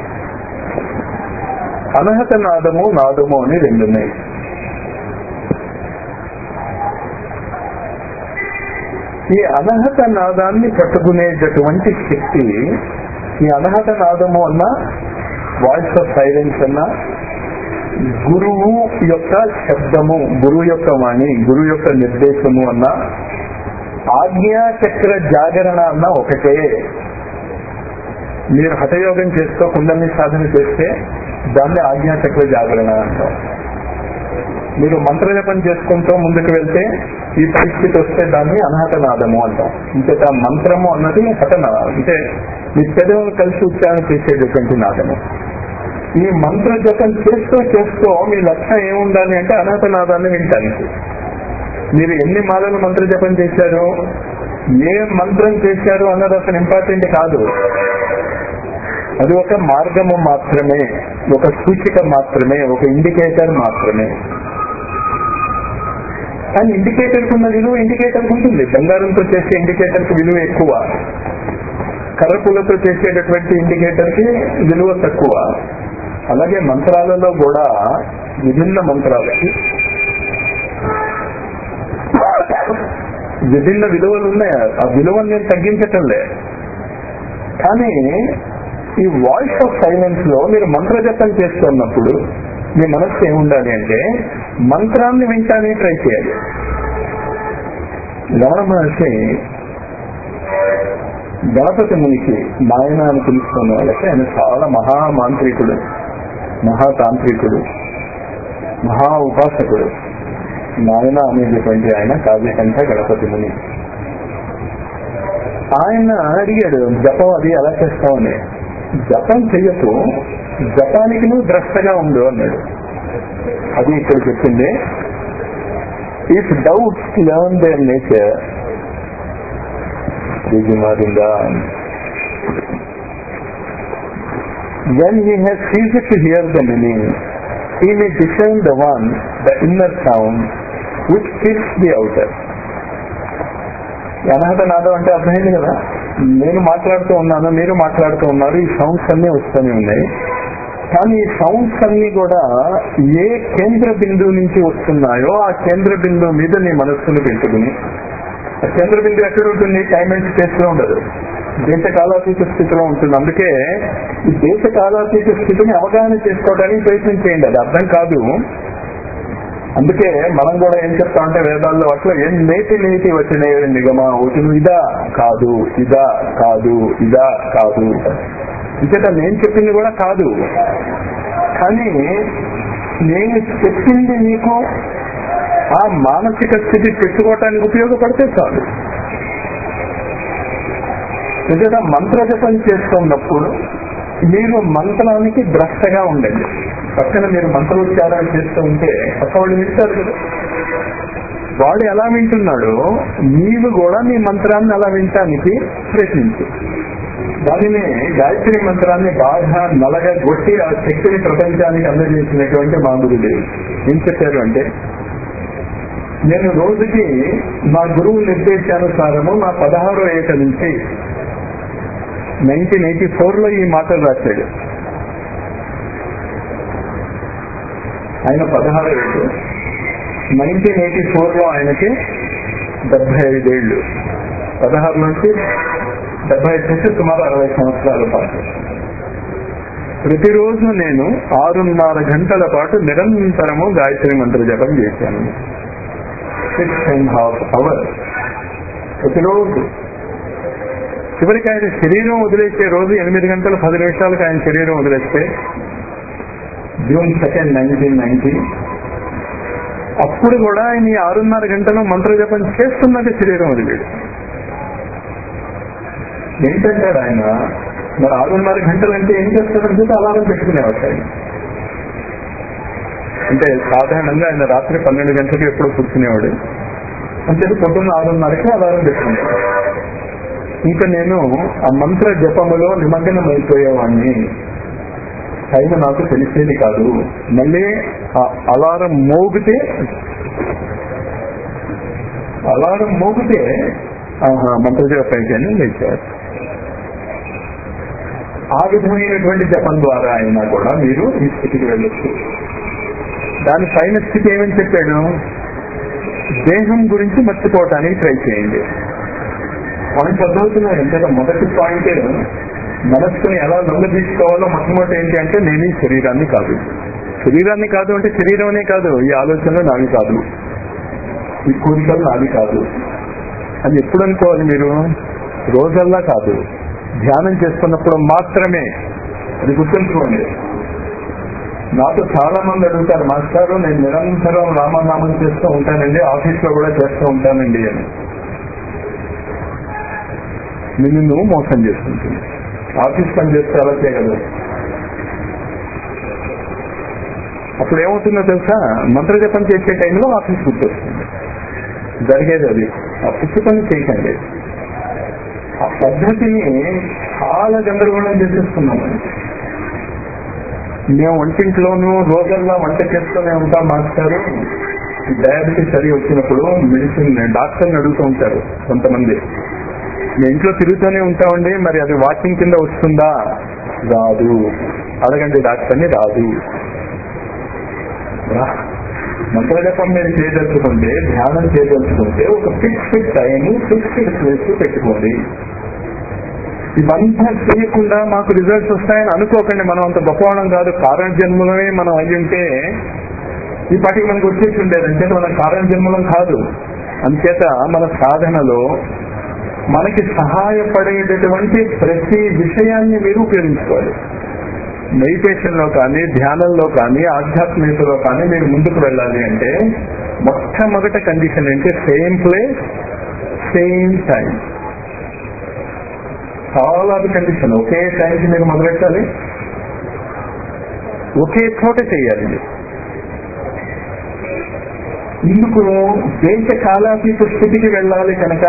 [SPEAKER 1] అనహత నాదము నాదము అని రెండున్నాయి. ఈ అనహత నాదాన్ని పట్టుకునేటటువంటి శక్తి, ఈ అనహత నాదము అన్న వాయిస్ ఆఫ్ సైలెన్స్ అన్న గురువు యొక్క శబ్దము, గురువు యొక్క వాణి, గురువు యొక్క నిర్దేశము అన్న ఆజ్ఞాచక్ర జాగరణ అన్న ఒకటే. మీరు హఠయోగం చేస్తూ కుండలిని సాధన చేస్తే దాన్ని ఆజ్ఞాచక్ర జాగరణ అంటాం. మీరు మంత్రజపం చేసుకుంటూ ముందుకు వెళ్తే ఈ పరిస్థితి వస్తే దాన్ని అనహత నాదము అంటాం. ఇంకేత మంత్రము అన్నది హఠనాదం, అంటే మీ పెదవులు కలిసి ఉచ్చారణ చేసేటటువంటి నాదము. ఈ మంత్ర జపం చేస్తూ చేస్తూ మీ లక్ష్యం ఏముండాలి అంటే అనహత నాదాన్ని వినటానికి. మీరు ఎన్ని మాలలు మంత్ర జపం చేశారు, ఏ మంత్రం చేశారు అన్నది అసలు ఇంపార్టెంట్ కాదు. అది ఒక మార్గము మాత్రమే, ఒక సూచిక మాత్రమే, ఒక ఇండికేటర్ మాత్రమే. కానీ ఇండికేటర్కి ఉన్న విలువ ఇండికేటర్కి ఉంటుంది. బంగారంతో చేసే ఇండికేటర్కి విలువ ఎక్కువ, కర్రపులతో చేసేటటువంటి ఇండికేటర్కి విలువ తక్కువ. అలాగే మంత్రాలలో కూడా విభిన్న మంత్రాలకి విభిన్న విలువలు ఉన్నాయి. ఆ విలువను నేను తగ్గించటంలే, కానీ ఈ వాయిస్ ఆఫ్ సైలెన్స్ లో మీరు మంత్ర జపం చేస్తున్నప్పుడు మీ మనస్సు ఏముండాలి అంటే మంత్రాన్ని వింటానికి ట్రై చేయాలి. రమణ మహర్షి గణపతి మునికి నాయన అని పిలుస్తున్న వాళ్ళకి ఆయన చాలా మహామాంత్రికుడు, మహాతాంత్రికుడు, మహా ఉపాసకుడు. నాయన అనేటువంటి ఆయన కావ్యకంఠ గణపతి ముని. ఆయన అడిగాడు జపం అది ఎలా చేస్తామని. జపం చెయ్యకు, జపానికి నువ్వు ద్రష్టగా ఉండు అన్నాడు. అది ఇక్కడ చెప్పింది. If doubts learn their nature మారిందా. When he has ceased to hear the meaning, he may discern the one, the inner sound which fills the outer. అనహత నాదం అంటే అర్థమైంది కదా. నేను మాట్లాడుతూ ఉన్నాను, మీరు మాట్లాడుతూ ఉన్నారు, ఈ సౌండ్స్ అన్ని వస్తూనే ఉన్నాయి. కానీ ఈ సౌండ్స్ అన్ని కూడా ఏ కేంద్ర బిందువు నుంచి వస్తున్నాయో ఆ కేంద్ర బిందువు మీద నీ మనస్సును పెట్టుకుని, ఆ కేంద్ర బిందువు ఎక్కడ ఉంటుంది? టైం అండ్ స్పేస్ లో ఉండదు, దేశ కాలాతీత స్థితిలో ఉంటుంది. అందుకే ఈ దేశ కాలాతీత స్థితిని అవగాహన చేసుకోవడానికి ప్రయత్నం చేయండి. అది అర్థం కాదు. అందుకే మనం కూడా ఏం చెప్తామంటే వేదాల్లో అట్లా ఏం నేటి నేటి వచ్చినాయి నిగమా వచ్చిన ఇదా కాదు, ఇదా కాదు, ఇదా కాదు. ఇంకేత నేను చెప్పింది కూడా కాదు, కానీ నేను చెప్పింది నీకు ఆ మానసిక స్థితి పెట్టుకోవటానికి ఉపయోగపడితే చాలు. నిజంగా మంత్ర జపం చేస్తున్నప్పుడు మీరు మంత్రానికి ద్రష్టగా ఉండండి. పక్కన మీరు మంత్రోచ్చారణ చేస్తూ ఉంటే పక్క వాళ్ళు వింటారు కదా, వాడు ఎలా వింటున్నాడో నీవు కూడా మీ మంత్రాన్ని అలా వినటానికి ప్రయత్నించు. దానిని గాయత్రి మంత్రాన్ని బాగా నలగా కొట్టి ఆ శక్తిని ప్రపంచానికి అందజేసినటువంటి మా గురుదేవి ఏం చెప్పారు అంటే, నేను రోజుకి మా గురువు నిర్దేశానుసారము నా పదహారో ఏట నుంచి నైన్టీన్ ఎయిటీ ఫోర్ లో ఈ మాటలు రాశాడు. ఆయన పదహారు ఏళ్ళు, నైన్టీన్ ఎయిటీ ఫోర్ లో ఆయనకి డెబ్బై ఐదేళ్లు. పదహారు నుంచి డెబ్బై ఐదు నుంచి సుమారు అరవై సంవత్సరాల పాటు ప్రతిరోజు నేను ఆరున్నర గంటల పాటు నిరంతరము గాయత్రి మంత్ర జపం చేశాను. సిక్స్ అండ్ హాఫ్ అవర్ ప్రతిరోజు. చివరికి ఆయన శరీరం వదిలేసే రోజు ఎనిమిది గంటల పది నిమిషాలకు ఆయన శరీరం వదిలేస్తే జూన్ సెకండ్ నైన్టీన్ నైన్టీ అప్పుడు కూడా ఆయన ఈ ఆరున్నర గంటలు మంత్ర జపం చేస్తున్నది శరీరం వదిలేడు. ఏంటంటాడు ఆయన, మరి ఆరున్నర గంటలు అంటే ఏం చేస్తాడని చెప్పి అలారం పెట్టుకునేవాడు ఆయన. అంటే సాధారణంగా ఆయన రాత్రి పన్నెండు గంటలకు ఎప్పుడో కూర్చునేవాడు, అంటే పొద్దున్న ఆరున్నరకి అలారం పెట్టుకునేవాడు. ఇంకా నేను ఆ మంత్ర జపములో నిమగ్నం అయిపోయేవాడిని, టైం నాకు తెలిసేది కాదు. మళ్ళీ ఆ అలారం మోగితే అలారం మోగితే ఆహా మంత్ర జపం లేచారు. ఆ విధమైనటువంటి జపం ద్వారా అయినా కూడా మీరు ఈ స్థితికి వెళ్ళొచ్చు. దాని పైన స్థితి ఏమని చెప్పాడు, దేహం గురించి మర్చిపోవటానికి ట్రై చేయండి. పాయింట్ అర్థమవుతున్నాయి. అంటే మొదటి పాయింట్ మనస్సుని ఎలా లొంగ తీసుకోవాలో మొట్టమొదటి ఏంటి అంటే నేను ఈ శరీరాన్ని కాదు. శరీరాన్ని కాదు అంటే శరీరమే కాదు, ఈ ఆలోచనలు నావి కాదు, ఈ కోరికలు నావి కాదు అని ఎప్పుడు అనుకోవాలి మీరు? రోజల్లా కాదు, ధ్యానం చేసుకున్నప్పుడు మాత్రమే. అది గుర్తుంచుకోండి. నాతో చాలా మంది అడుగుతారు, మాస్టారు నేను నిరంతరం రామనామం చేస్తూ ఉంటానండి, ఆఫీస్ లో కూడా చేస్తూ ఉంటానండి అని. నిన్ను నువ్వు మోసం చేసుకుంటుంది. ఆఫీస్ పని చేస్తే అలా చేయగలరు. అప్పుడు ఏమవుతుందో తెలుసా, మంత్ర జపం చేసే టైంలో ఆఫీస్ గుర్తొస్తుంది. జరిగేది అది. ఆ పిచ్చి పని చేయకండి. ఆ పద్ధతిని చాలా గందరగోళం చేసేస్తున్నాము. మేము వంటింట్లోనూ రోజుల్లో వంట చేస్తూనే ఉంటాం మాస్టారు. డయాబెటీస్ సరి వచ్చినప్పుడు మెడిసిన్ డాక్టర్ని అడుగుతూ ఉంటారు కొంతమంది. మీ ఇంట్లో తిరుగుతూనే ఉంటామండి, మరి అది వాకింగ్ కింద వస్తుందా? రాదు. అడగండి డాక్టర్ని, రాదు. మంత్ర జపం మీరు చేయదలుచుకుంటే, ధ్యానం చేయదలుచుకుంటే ఒక ఫిక్స్డ్ టైం ఫిక్స్డ్ ప్లేస్ పెట్టుకోండి. ఇవంతా చేయకుండా మాకు రిజల్ట్స్ వస్తాయని అనుకోకండి. మనం అంత గొప్పవాళ్ళం కాదు. కారణ జన్మలమే మనం అయ్యి ఉంటే ఈ పాటికి మనకు వచ్చేసి ఉండేది. అంచేత మనం కారణ జన్మలం కాదు. అంచేత మన సాధనలో మనకి సహాయపడేటటువంటి ప్రతి విషయాన్ని మీరు ఉపయోగించుకోవాలి. మెడిటేషన్ లో కానీ, ధ్యానంలో కానీ, ఆధ్యాత్మికతలో కానీ మీరు ముందుకు వెళ్ళాలి అంటే మొట్టమొదటి కండిషన్ ఏంటి? Same place same time. చాలా కండిషన్. ఒకే టైంకి మీరు మొదలెట్టాలి, ఒకే చోట చేయాలి. ఇందుకు దేశ కాలాతీత స్థితికి వెళ్ళాలి. కనుక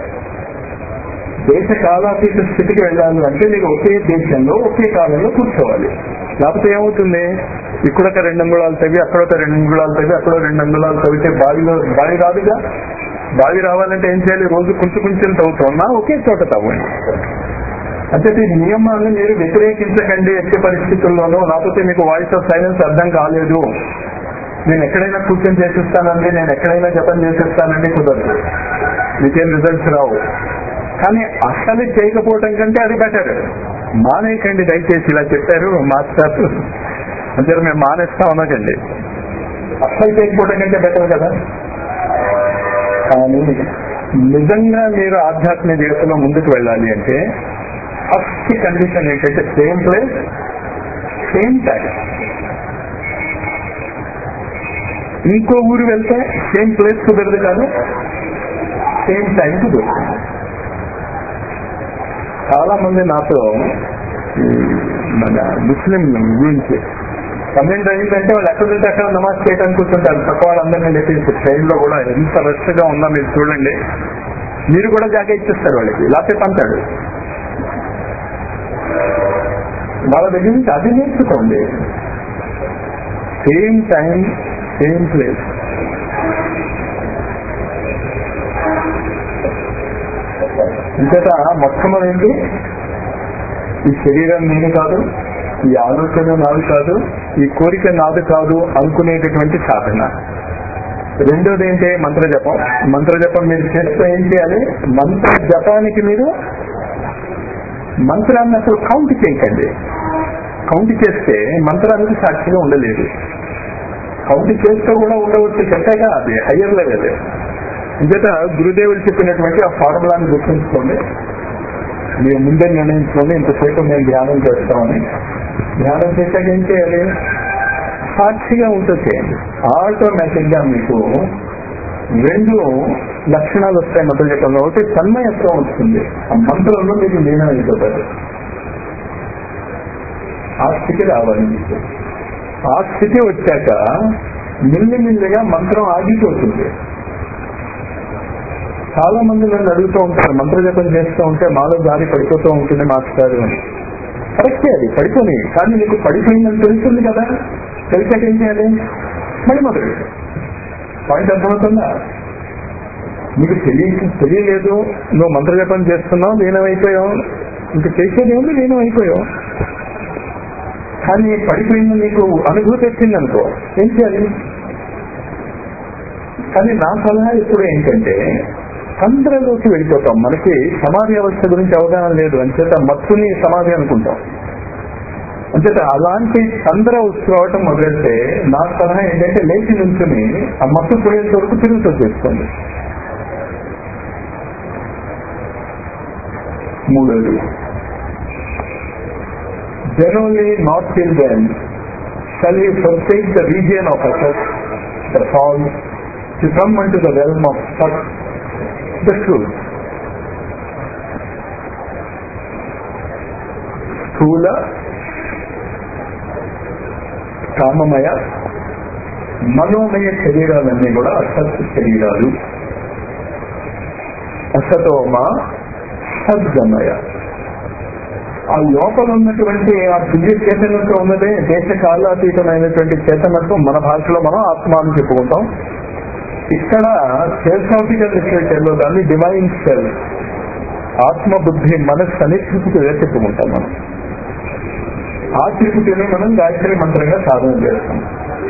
[SPEAKER 1] దేశ కాలాతీత స్థితికి వెళ్ళాలి అంటే మీరు ఒకే దేశంలో ఒకే కాలంలో కూర్చోవాలి. లేకపోతే ఏమవుతుంది, ఇక్కడ ఒక రెండు అంగుళాలు తవ్వి, అక్కడ ఒక రెండు అంగుళాలు తవ్వి, అక్కడ రెండు అంగుళాలు తవ్వితే బావిలో బావి రాదుగా. బావి రావాలంటే ఏం చేయాలి? రోజు కొంచెం కొంచెం తవ్వుతున్నా ఒకే చోట తవ్వండి. అంటే ఈ నియమాన్ని మీరు వ్యతిరేకించకండి ఎట్టి పరిస్థితుల్లోనూ. లేకపోతే మీకు వాయిస్ ఆఫ్ సైలెన్స్ అర్థం కాలేదు, నేను ఎక్కడైనా కూర్చొని చేసేస్తానండి, నేను ఎక్కడైనా జపం చేసేస్తానండి, కుదరదు. మీకేం రిజల్ట్స్ రావు. కానీ అసలు చేయకపోవటం కంటే అది బెటర్. మానేయకండి దయచేసి. ఇలా చెప్పారు మాస్టర్ అంటే మేము మానేస్తా అనకండి. అసలు చేయకపోవటం కంటే బెటర్ కదా. కానీ నిజంగా మీరు ఆధ్యాత్మిక జీవితంలో ముందుకు వెళ్ళాలి అంటే ఫస్ట్ కండిషన్ ఏంటంటే సేమ్ ప్లేస్ సేమ్ టైం. ఇంకో ఊరు వెళ్తే సేమ్ ప్లేస్ కుదరదు, కానీ సేమ్ టైం కుదరదు. చాలా మంది నాతో మన ముస్లిం గురించి పన్నెండు అయిందంటే వాళ్ళు ఎక్కడుంటే అక్కడ నమాజ్ చేయడానికి కూర్చుంటారు. తక్కువ వాళ్ళందరినీ లేపేసి ట్రైన్ లో కూడా ఎంత రష్ గా ఉందా మీరు చూడండి. మీరు కూడా జాగా ఇచ్చేస్తారు వాళ్ళకి, లేకపోతే పంతాడు. వాళ్ళ దగ్గర నుంచి అది నేర్చుకోండి. Same time same place. ఇంతట మొట్టమొదటి ఈ శరీరం నేను కాదు, ఈ ఆలోచన నాది కాదు, ఈ కోరిక నాది కాదు అనుకునేటటువంటి సాధన. రెండోది ఏంటి? మంత్ర జపం. మంత్ర జపం మీరు చేస్తే ఏం చేయాలి? మంత్ర జపానికి మీరు మంత్రాన్ని అసలు కౌంట్ చేయకండి. కౌంట్ చేస్తే మంత్రానికి సాక్షిగా ఉండలేదు. కౌంట్ చేస్తూ కూడా ఉండవచ్చు, చెప్పాక అది హయ్యర్ లెవెల్. ఇంచేత గురుదేవులు చెప్పినటువంటి ఆ ఫార్ములాని గుర్తుంచుకోండి. మీరు ముందే నిర్ణయించుకోండి, ఇంతసేపు మేము ధ్యానం చేస్తామని. ధ్యానం చేశాక ఏం చేయాలి? సాక్షిగా ఉంటూ చేయండి. ఆటోమేటిక్ గా మీకు రెండు లక్షణాలు వస్తాయి మంత్ర జపంలో. ఒకటి తన్మయత్వం వస్తుంది, ఆ మంత్రంలో మీకు లీనం అయిపోతారు. ఆ స్థితి రావాలి మీకు. ఆ స్థితి వచ్చాక మిల్లిమిల్లిగా మంత్రం ఆగిపోతుంది. చాలా మంది నన్ను అడుగుతూ ఉంటారు, మంత్ర జపం చేస్తూ ఉంటే మాలో దారి పడిపోతూ ఉంటుంది మాస్టారు అని. కరెక్టే, అది పడిపోయి, కానీ నీకు పడిపోయిందని తెలుస్తుంది కదా. తెలిసాక ఏం చేయాలి? మళ్ళీ మొదలు. పాయింట్ అర్థమవుతుందా? నీకు తెలియ తెలియలేదు, నువ్వు మంత్ర జపం చేస్తున్నావు, లీనమైపోయావు, ఇంకా చేసేది ఏమి, లీనమైపోయావు. కానీ పడిపోయింది నీకు అనుభూతి వచ్చిందనుకో, ఏం చేయాలి? కానీ నా సలహా ఇప్పుడు ఏంటంటే, చంద్రలోకి వెళ్ళిపోతాం. మనకి సమాధి వ్యవస్థ గురించి అవగాహన లేదు, అంచేత మత్తుని సమాధి అనుకుంటాం. అంచేత అలాంటి చంద్ర ఉత్సవటం మొదలెడితే నా సలహా ఏంటంటే, లేచి నుంచుని ఆ మత్తు పోయేంత వరకు తిరుగుతూ చేసుకోండి. మూడోది, generally not till then shall you forsake the region of effort, the fall, to come into the realm of Sat, the truth. స్థూల, కామమయ, మనోమయ శరీరాలన్నీ కూడా అసత్ శరీరాలు. అసతోమ సద్గమయ. ఆ లోపల ఉన్నటువంటి ఆ దివ్య చేతనత్వం ఉన్నదే దేశ కాలాతీతమైనటువంటి చేతనత్వం. మన భాషలో మనం ఆత్మ అని చెప్పుకుంటాం. ఇక్కడ ఫిలాసఫికల్ లిటరేచర్ లో దాన్ని డివైన్ సెల్ఫ్, ఆత్మ బుద్ధి మనస్సు అనే త్రిపుటిగా చెప్పుకుంటాం మనం. ఆ త్రిపుటిని మనం గాయత్రి మంత్రంగా సాధన చేస్తాం.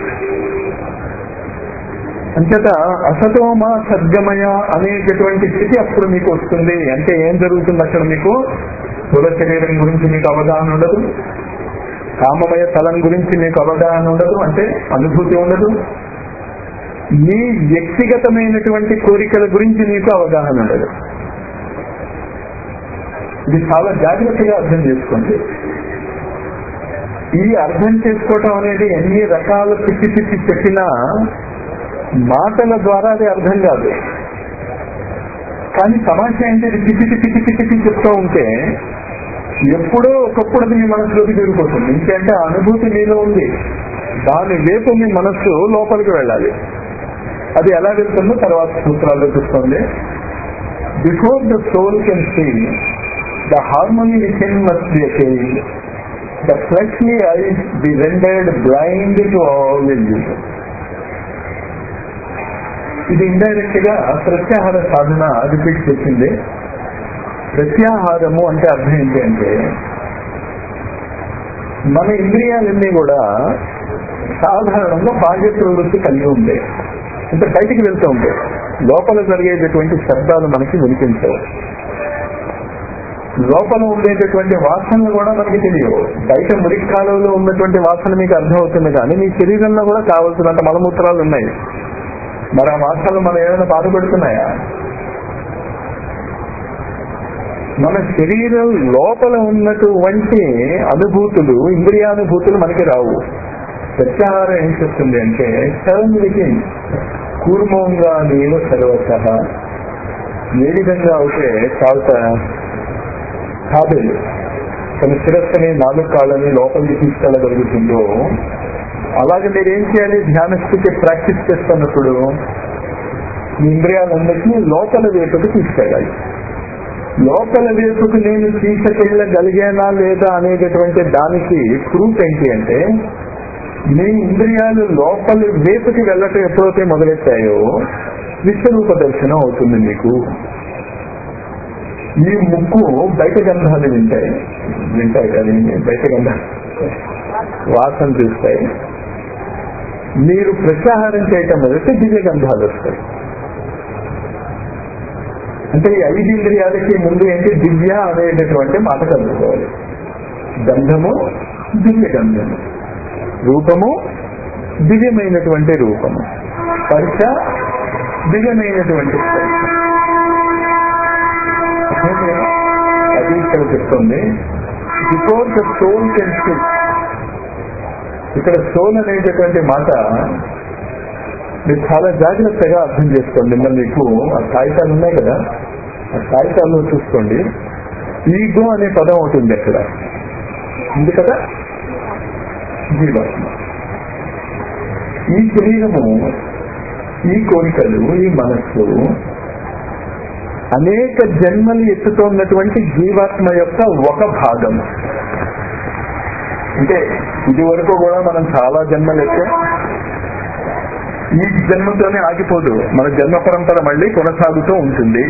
[SPEAKER 1] అంచేత అసతోమ సద్గమయ అనేటటువంటి స్థితి అప్పుడు మీకు వస్తుంది. అంటే ఏం జరుగుతుంది అక్కడ? మీకు స్థూల శరీరం గురించి మీకు అవగాహన ఉండదు, కామమయ తలం గురించి మీకు అవగాహన ఉండదు, అంటే అనుభూతి ఉండదు. మీ వ్యక్తిగతమైనటువంటి కోరికల గురించి మీకు అవగాహన ఉండదు. ఇది చాలా జాగ్రత్తగా అర్థం చేసుకోండి. ఈ అర్థం చేసుకోవటం అనేది ఎన్ని రకాల పిచ్చి పిచ్చి చెప్పినా మాటల ద్వారా అది అర్థం కాదు. కానీ తమాషా ఏంటి, పిచ్చి పిచ్చి పిచ్చి పిచ్చి చెప్తూ ఉంటే ఎప్పుడో ఒకప్పుడు అది మీ మనసులోకి తిరిగిపోతుంది. ఇంకంటే ఆ అనుభూతి మీలో ఉంది, దాని వైపు మీ మనస్సు లోపలికి వెళ్ళాలి. అది ఎలా వెళ్తుందో తర్వాత సూత్రాలు చూస్తుంది. Before the soul can see the harmony within must be attained, the fleshly eyes be rendered blind to all illusion. ఇది ఇండైరెక్ట్ గా ప్రత్యాహార సాధన రిపీట్ చేసింది. ప్రత్యాహారము అంటే అర్థం ఏంటి అంటే, మన ఇంద్రియాలన్నీ కూడా సాధారణంగా బాహ్య ప్రవృత్తి కలిగి ఉంటాయి, అంటే బయటికి వెళ్తూ ఉంటాయి. లోపల జరిగేటటువంటి శబ్దాలు మనకి వినిపించవు, లోపల ఉండేటటువంటి వాసనలు కూడా మనకి తెలియవు. బయట మురికి కాలంలో ఉన్నటువంటి వాసన మీకు అర్థం అవుతుంది, కానీ మీ శరీరంలో కూడా కావాల్సినంత మలమూత్రాలు ఉన్నాయి. మరి ఆ వాసనలు మనం ఏమైనా బాధపడుతున్నాయా? మన శరీరం లోపల ఉన్నటువంటి అనుభూతులు, ఇంద్రియానుభూతులు మనకి రావు. ప్రత్యాహారం ఏం చేస్తుంది అంటే, సడన్లీ కూర్మంగా నీవు సర్వత ఏ విధంగా అయితే కావత కాబేలు తన శిరస్సుని నాలుగు కాళ్ళని లోపలికి తీసుకెళ్ళగలుగుతుందో, అలాగే మీరు ఏం చేయాలి? ధ్యాన స్థితి ప్రాక్టీస్ చేస్తున్నప్పుడు మీ ఇంద్రియాలన్నింటినీ లోపల వైపుకు తీసుకెళ్ళాలి. లోపల వైపుకు నేను తీసుకెళ్ళగలిగానా లేదా అనేటటువంటి దానికి ప్రూఫ్ ఏంటి అంటే, మీ ఇంద్రియాలు లోపలి వైపుకి వెళ్ళటం ఎప్పుడైతే మొదలెట్టాయో విశ్వరూప దర్శనం అవుతుంది మీకు. ఈ ముక్కు బయట గంధాలు వింటాయి వింటాయి కానీ బయట గంధాలు వాసన చూస్తాయి. మీరు ప్రత్యాహారం చేయటం మొదలైతే దివ్య గంధాలు వస్తాయి. అంటే ఈ ఐదు ఇంద్రియాలకి ముందు ఏంటి, దివ్య అనేటటువంటి మాట కలుపుకోవాలి. గంధము దివ్య గంధము, రూపము దివ్యమైనటువంటి రూపము, స్పర్శ దివ్యమైనటువంటి స్పర్శ. అది ఇక్కడ చెప్తుంది. Before the soul can speak. ఇక్కడ సోల్ అనేటటువంటి మాట మీరు చాలా జాగ్రత్తగా అర్థం చేసుకోండి. మిమ్మల్ని మీకు ఆ కాగితాలు ఉన్నాయి కదా, ఆ కాగితాల్లో చూసుకోండి. ఈగో అనే పదం అవుతుంది అక్కడ, ఉంది కదా, జీవాత్మ. ఈ శరీరము, ఈ కోరికలు, ఈ మనస్సు అనేక జన్మలు ఎత్తుతున్నటువంటి జీవాత్మ యొక్క ఒక భాగం. అంటే ఇది వరకు కూడా మనం చాలా జన్మలు ఎత్తే ఈ జన్మతోనే ఆగిపోదు, మన జన్మ పరంపర మళ్ళీ కొనసాగుతూ ఉంటుంది.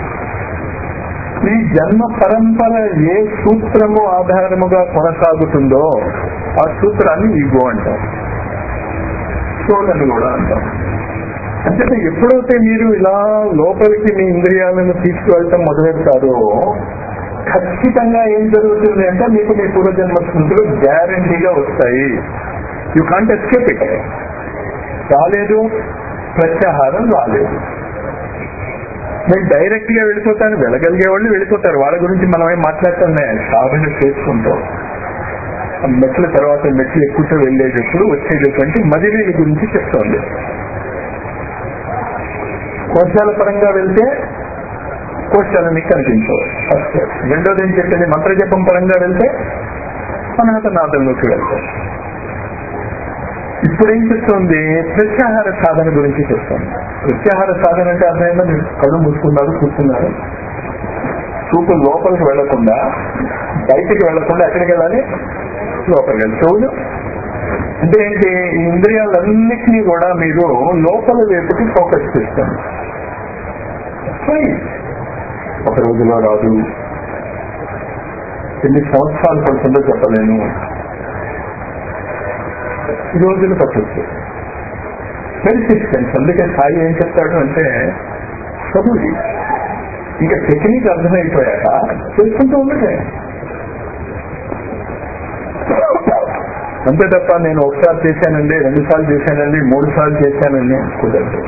[SPEAKER 1] ఈ జన్మ పరంపర ఏ సూత్రము ఆధారముగా కొనసాగుతుందో ఆ సూత్రాన్ని ఈగో అంటాం, సోల్ అని కూడా అంటాం. అంటే ఎప్పుడైతే మీరు ఇలా లోపలికి మీ ఇంద్రియాలను తీసుకువెళ్ళటం మొదలెడతారో ఖచ్చితంగా ఏం జరుగుతుంది అంటే మీకు మీ పూర్వజన్మ స్మృతులు గ్యారంటీగా వస్తాయి. You can't escape it. రాలేదు, ప్రత్యాహారం రాలేదు. నేను డైరెక్ట్ గా వెళ్ళిపోతాను, వెళ్ళగలిగే వాళ్ళు వెళ్ళిపోతారు, వాళ్ళ గురించి మనం ఏం మాట్లాడుతున్నాయి. సాధన చేసుకుంటాం, మెట్ల తర్వాత మెట్లు ఎక్కుతూ వెళ్ళేటప్పుడు వచ్చేటటువంటి మదివేలి గురించి చెప్తోంది. కోశాల పరంగా వెళ్తే కోశాలని కనిపించవు. ఫస్ట్. రెండోది ఏం చెప్పింది, మంత్రజపం పరంగా వెళ్తే అనాథనాథంలోకి వెళ్తాం. ఇప్పుడేం చెప్తోంది, ప్రత్యాహార సాధన గురించి చెప్తోంది. ప్రత్యాహార సాధన అంటే అర్థమైందా, మీరు కళ్ళు మూసుకున్నారు, కూర్చున్నారు, చూపు లోపలికి వెళ్లకుండా బయటికి వెళ్లకుండా ఎక్కడికి వెళ్ళాలి, లోపలికి వెళ్ళి చెవులు అంటే ఏంటి, ఈ ఇంద్రియాలన్నిటినీ కూడా మీరు లోపల వైపుకి ఫోకస్ చేస్తాను. ఒక రోజులో రాదు, ఎన్ని సంవత్సరాలు పడుతుందో చెప్పలేను, రోజులు పట్టొచ్చు. పెర్సిస్టెన్స్. అందుకే సాయి ఏం చెప్తాడు అంటే చదువు, ఇంకా టెక్నిక్ అర్థమైపోయాక చేసుకుంటూ ఉండటే. అంతే తప్ప నేను ఒకసారి చేశానండి, రెండు సార్లు చేశానండి, మూడు సార్లు చేశానండి కుదరదు.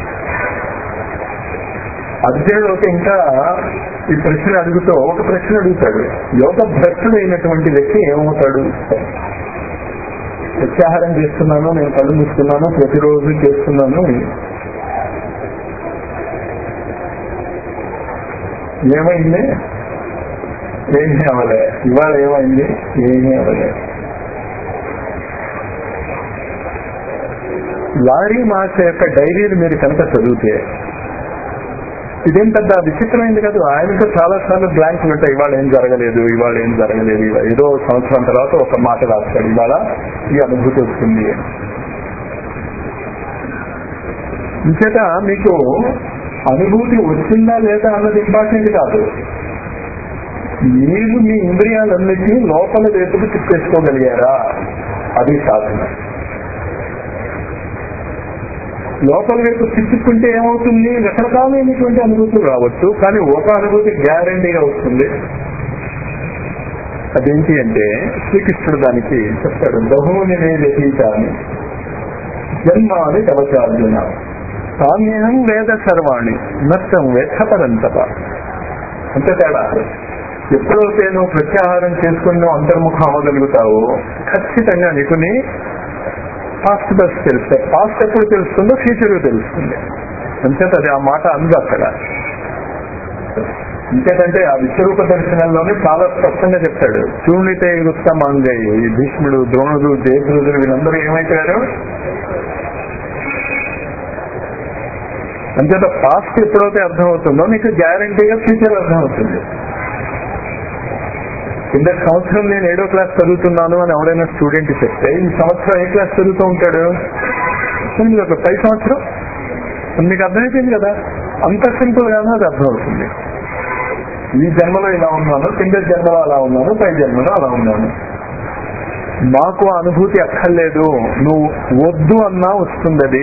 [SPEAKER 1] అర్జునుడు ఒక ఇంకా ఈ ప్రశ్న అడుగుతూ ఒక ప్రశ్న అడుగుతాడు, యోగ భ్రష్టుడు అయినటువంటి వ్యక్తి ఏమవుతాడు? ప్రత్యాహారం చేస్తున్నాను, నేను కళ్ళు మూసుకున్నాను, ప్రతిరోజు చేస్తున్నాను, ఏమైంది? ఏమీ అవ్వలే. ఇవాళ ఏమైంది? ఏమీ అవ్వలే. లారీ మాస యొక్క డైరీలు మీరు కనుక చదివితే ఇదేం పెద్ద విచిత్రమైంది కాదు. ఆయనతో చాలా సార్లు బ్లాంక్ ఉంటాయి, ఇవాళ ఏం జరగలేదు, ఇవాళ ఏం జరగలేదు, ఏదో సంవత్సరం తర్వాత ఒక మాట రాస్తాడు, ఇవాళ ఈ అనుభూతి వస్తుంది. ఇంచేత మీకు అనుభూతి వచ్చిందా లేదా అన్నది ఇంపార్టెంట్ కాదు, మీరు మీ ఇంద్రియాలన్నిటినీ లోపల వైపుకు తిప్పేసుకోగలిగారా, అది సాధన. లోపల వైపు తిప్పుకుంటే ఏమవుతుంది, రకరకాలైనటువంటి అనుభూతులు రావచ్చు, కానీ ఒక అనుభూతి గ్యారంటీగా వస్తుంది. అదేంటి అంటే శ్రీకృష్ణుడు దానికి చెప్తాడు, బహుని వ్యతీతాన్ని జన్మాని తవచార్జున సామ్యం వేద సర్వాణి నష్టం వేత్తపరంతప. అంతే తేడా. ఎప్పుడైతే నువ్వు ప్రత్యాహారం చేసుకుని నువ్వు అంతర్ముఖం అవ్వగలుగుతావో ఖచ్చితంగా నీకు నీ పాస్ట్ బస్ తెలుస్తాయి. పాస్ట్ ఎప్పుడు తెలుస్తుందో ఫ్యూచర్ తెలుస్తుంది. అంచేత అది ఆ మాట అందు అక్కడ. ఇంకేంటంటే ఆ విశ్వరూప దర్శనంలోనే చాలా స్పష్టంగా చెప్తాడు, చూర్ణితే ఉత్తమాంగయ్య, ఈ భీష్ముడు, ద్రోణుడు, జయద్రథుడు వీళ్ళందరూ ఏమైపోయారు. అంచేత పాస్ట్ ఎప్పుడైతే అర్థమవుతుందో నీకు గ్యారంటీగా ఫ్యూచర్ అర్థమవుతుంది. కింద సంవత్సరం నేను ఏడో క్లాస్ చదువుతున్నాను అని ఎవరైనా స్టూడెంట్ చెప్తే ఈ సంవత్సరం ఏ క్లాస్ చదువుతూ ఉంటాడు, ఒక పై సంవత్సరం. మీకు అర్థమైపోయింది కదా, అంత సింపుల్ గానే అది అర్థమవుతుంది. ఈ జన్మలో ఇలా ఉన్నాను, కింద జన్మలో అలా ఉన్నాను, పై జన్మలో అలా ఉన్నాను. మాకు అనుభూతి అక్కర్లేదు, నువ్వు వద్దు అన్నా వస్తుంది అది.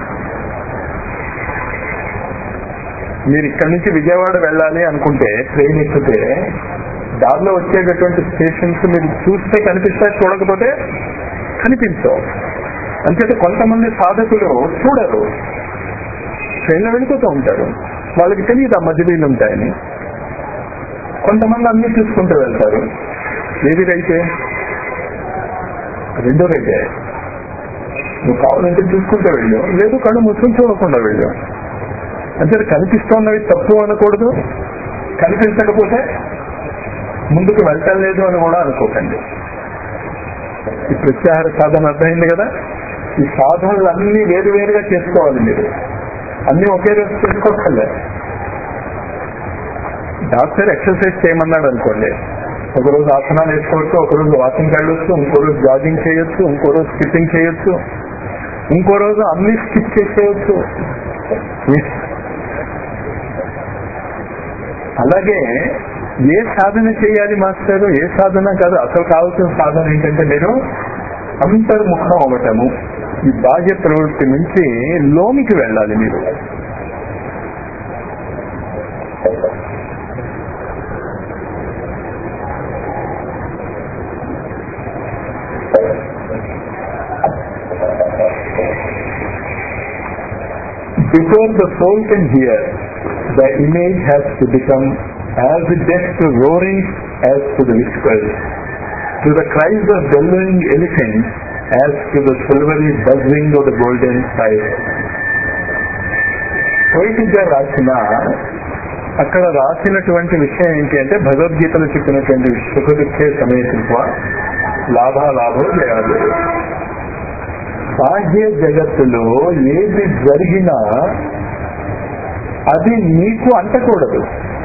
[SPEAKER 1] మీరు ఇక్కడి నుంచి విజయవాడ వెళ్ళాలి అనుకుంటే ట్రైన్ ఎక్కితే దారిలో వచ్చేటటువంటి స్టేషన్స్ మీరు చూస్తే కనిపిస్తాయి, చూడకపోతే కనిపించవు. అంచేత కొంతమంది సాధకులు చూడరు, ట్రైన్లో వెళ్ళిపోతూ ఉంటారు, వాళ్ళకి తెలియదు ఆ మధ్యలో ఉంటాయని. కొంతమంది అన్ని చూసుకుంటూ వెళ్తారు. ఏది రైతే? రెండో రైతే. నువ్వు కావాలంటే చూసుకుంటూ వెళ్ళు, లేదు కళ్ళు మూసుకొని చూడకుండా వెళ్ళు. అంటే కనిపిస్తున్నవి తప్పు అనకూడదు, కనిపించకపోతే ముందుకు వెళ్ళటం లేదు అని కూడా అనుకోకండి. ఈ ప్రత్యాహార సాధన అర్థమైంది కదా. ఈ సాధనలు అన్ని వేరు వేరుగా చేసుకోవాలి మీరు, అన్ని ఒకే రోజు చేసుకోక్కర్లేదు. డాక్టర్ ఎక్సర్సైజ్ చేయమన్నాడు అనుకోండి, ఒకరోజు ఆసనాలు వేసుకోవచ్చు, ఒకరోజు వాకింగ్ వెళ్ళొచ్చు, ఇంకో రోజు జాగింగ్ చేయొచ్చు, ఇంకో రోజు స్కిప్పింగ్ చేయొచ్చు, ఇంకో రోజు అన్ని స్కిప్ చేసేయచ్చు. అలాగే ఏ సాధన చేయాలి మాస్టర్, ఏ సాధన కాదు, అసలు కావాల్సిన సాధన ఏంటంటే మీరు అంతర్ముఖం అవ్వటము. ఈ బాహ్య ప్రవృత్తి నుంచి లోనికి వెళ్ళాలి మీరు. Before the soul can hear, the image has to become as deaf to roaring as to the whispers, to the cries of bellowing elephants as to the silvery buzzing of the golden fire. Poetic గా రాసిన అక్కడ రాసినటువంటి విషయం ఏంటి అంటే భగవద్గీతలో చెప్పినటువంటి సుఖ దుఃఖే సమేతత్వ లాభాలాభో జయాలు. బాహ్య జగత్తులో ఏది జరిగినా అది నీకు అంటకూడదు,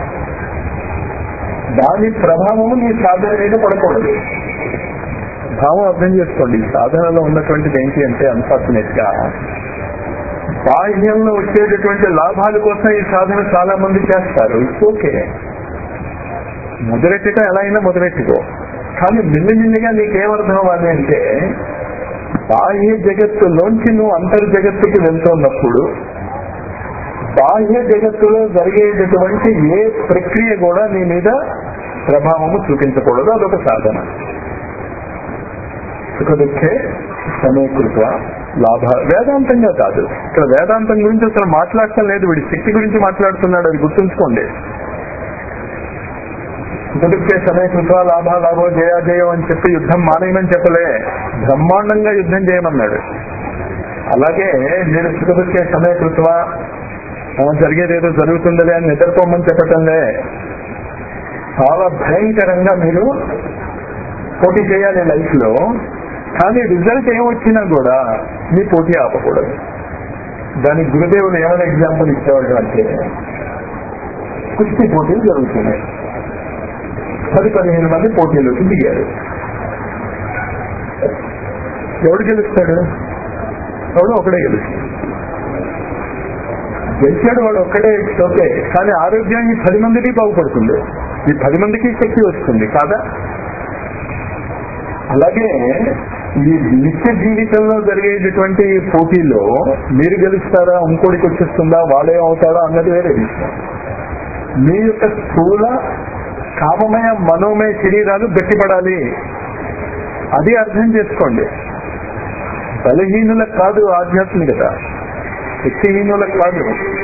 [SPEAKER 1] దాని ప్రభావము నీ సాధన మీద పడకూడదు. భావం అర్థం చేసుకోండి. సాధనలో ఉన్నటువంటిది ఏంటి అంటే అన్ఫార్చునేట్ గా బాహ్యంలో వచ్చేటటువంటి లాభాల కోసం ఈ సాధన చాలా మంది చేస్తారు. ఇట్స్ ఓకే, మొదలెట్టడం ఎలా అయినా మొదలెట్టుకో, కానీ మిల్లిమిల్లిగా నీకేమర్థం అవ్వాలి అంటే బాహ్య జగత్తులోంచి నువ్వు అంతర్ జగత్తుకి వెళ్తున్నప్పుడు బాహ్య జగత్తులో జరిగేటటువంటి ఏ ప్రక్రియ కూడా నీ మీద ప్రభావము చూపించకూడదు. అదొక సాధన. సుఖ దుఃఖే సమీకృత లాభ. వేదాంతంగా కాదు, ఇక్కడ వేదాంతం గురించి అసలు మాట్లాడటం లేదు, వీడి శక్తి గురించి మాట్లాడుతున్నాడు, అది గుర్తుంచుకోండి. సుఖ దుఃఖే సమీకృత లాభ లాభో జయాజయం అని చెప్పి యుద్ధం మానేయమని చెప్పలే, బ్రహ్మాండంగా యుద్ధం చేయమన్నాడు. అలాగే నేను సుఖ దుఃఖే సమీకృత జరిగేది ఏదో జరుగుతుందిలే అని నిద్రపోమని చెప్పటంలే. చాలా భయంకరంగా మీరు పోటీ చేయాలి లైఫ్ లో, కానీ రిజల్ట్ ఏమొచ్చినా కూడా మీ పోటీ ఆపకూడదు. దానికి గురుదేవులు ఏమైనా ఎగ్జాంపుల్ ఇచ్చేవాడు అంటే కుస్తీ పోటీలు జరుగుతున్నాయి, పది పదిహేను మంది పోటీలోకి దిగారు. ఎవడు గెలుస్తాడు? ఎవడు ఒకడే గెలుస్తాడు. గెలిచాడు వాడు ఒక్కడే, ఓకే, కానీ ఆరోగ్యం ఈ పది మందికి బాగుపడుతుంది, ఈ పది మందికి శక్తి వస్తుంది కాదా? అలాగే ఈ నిత్య జీవితంలో జరిగేటటువంటి పోటీలో మీరు గెలుస్తారా, ఇంకోటికి వచ్చేస్తుందా, వాడే అవుతాడా అన్నది వేరే విషయం. మీ యొక్క స్థూల కామమయ మనోమయ శరీరాలు గట్టిపడాలి, అది అర్థం చేసుకోండి. బలహీనులకు కాదు ఆధ్యాత్మికత, శక్తిహీనులకు కాదు.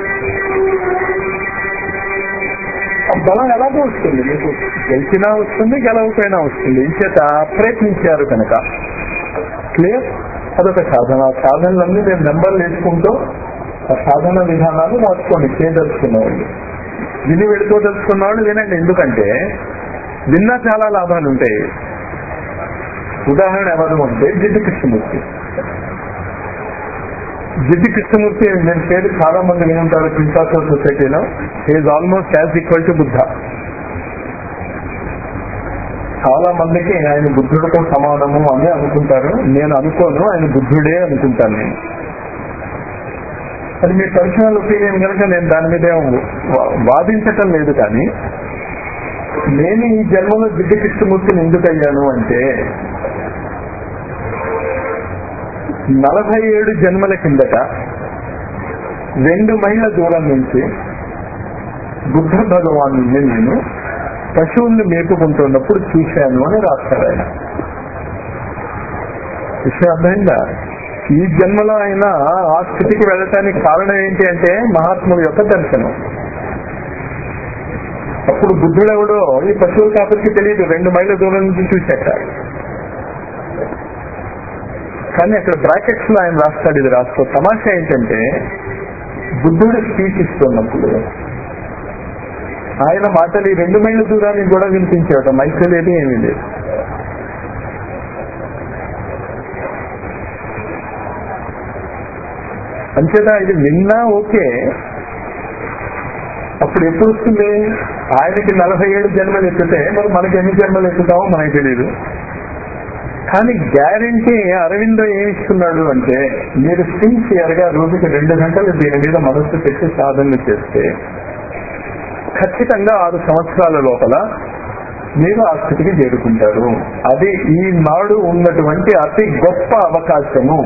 [SPEAKER 1] బలం ఎలాగో వస్తుంది, మీకు గెలిచినా వస్తుంది, గెలవకపోయినా వస్తుంది. ఇంచేత ప్రయత్నించారు కనుక. క్లియర్? అదొక సాధన. సాధనలన్నీ మీరు నెంబర్లు వేసుకుంటూ ఆ సాధన విధానాలు మార్చుకోండి. చేయదలుచుకున్న వాళ్ళు, విని వెళ్ళిపోదలుచుకున్న వాళ్ళు వినండి. ఎందుకంటే విన్నా చాలా లాభాలు ఉంటాయి. ఉదాహరణ ఎవరు అంటే జిడ్డు కృష్ణమూర్తి. జిడ్డు కృష్ణమూర్తి నేను పేరు చాలా మంది వినుంటారు ప్రిన్సాసల్ సొసైటీలో. Is almost as equal to Buddha. చాలా మందికి ఆయన బుద్ధుడితో సమానము అని అనుకుంటారు. నేను అనుకోను, ఆయన బుద్ధుడే అనుకుంటాను. నేను అది మీ పర్సనల్ ఒపీనియన్ కనుక నేను దాని మీద వాదించటం లేదు. కానీ నేను ఈ జన్మలో జిడ్డు కృష్ణమూర్తిని ఎందుకు అయ్యాను అంటే నలభై ఏడు జన్మల కిందట రెండు మైళ్ళ దూరం నుంచి బుద్ధ భగవాను నేను పశువుల్ని మేపుకుంటున్నప్పుడు చూశాను అని రాస్తాడు ఆయన. విషయం అర్థమైందా? ఈ జన్మలో ఆయన ఆ స్థితికి వెళ్ళటానికి కారణం ఏంటి అంటే మహాత్ముడి యొక్క దర్శనం. అప్పుడు బుద్ధుడెవడో ఈ పశువుల కాపరికి తెలియదు, రెండు మైళ్ళ దూరం నుంచి చూశాక. కానీ అక్కడ బ్రాకెట్స్ లో ఆయన రాస్తాడు, ఇది రాస్తూ తమాషా ఏంటంటే బుద్ధుడు స్పీచ్ ఇస్తున్నప్పుడు ఆయన మాటలు ఈ రెండు మైళ్ళ దూరానికి కూడా వినిపించేట, మైక్ లేదు ఏమీ లేదు. అంచేత ఇది విన్నా ఓకే, అప్పుడు ఎప్పుడు వస్తుంది? ఆయనకి నలభై ఏడు జన్మలు ఎత్తితే మరి మనకి ఎన్ని జన్మలు ఎత్తుతామో మనకి తెలియదు. కానీ గ్యారంటీ అరవిందో ఏమి ఇస్తున్నాడు అంటే మీరు సిన్సియర్ గా రోజుకి రెండు గంటలు దీని మీద మనస్సు పెట్టి సాధనలు చేస్తే ఖచ్చితంగా ఆరు సంవత్సరాల లోపల మీరు ఆ స్థితికి చేరుకుంటారు. అది ఈనాడు ఉన్నటువంటి అతి గొప్ప అవకాశము,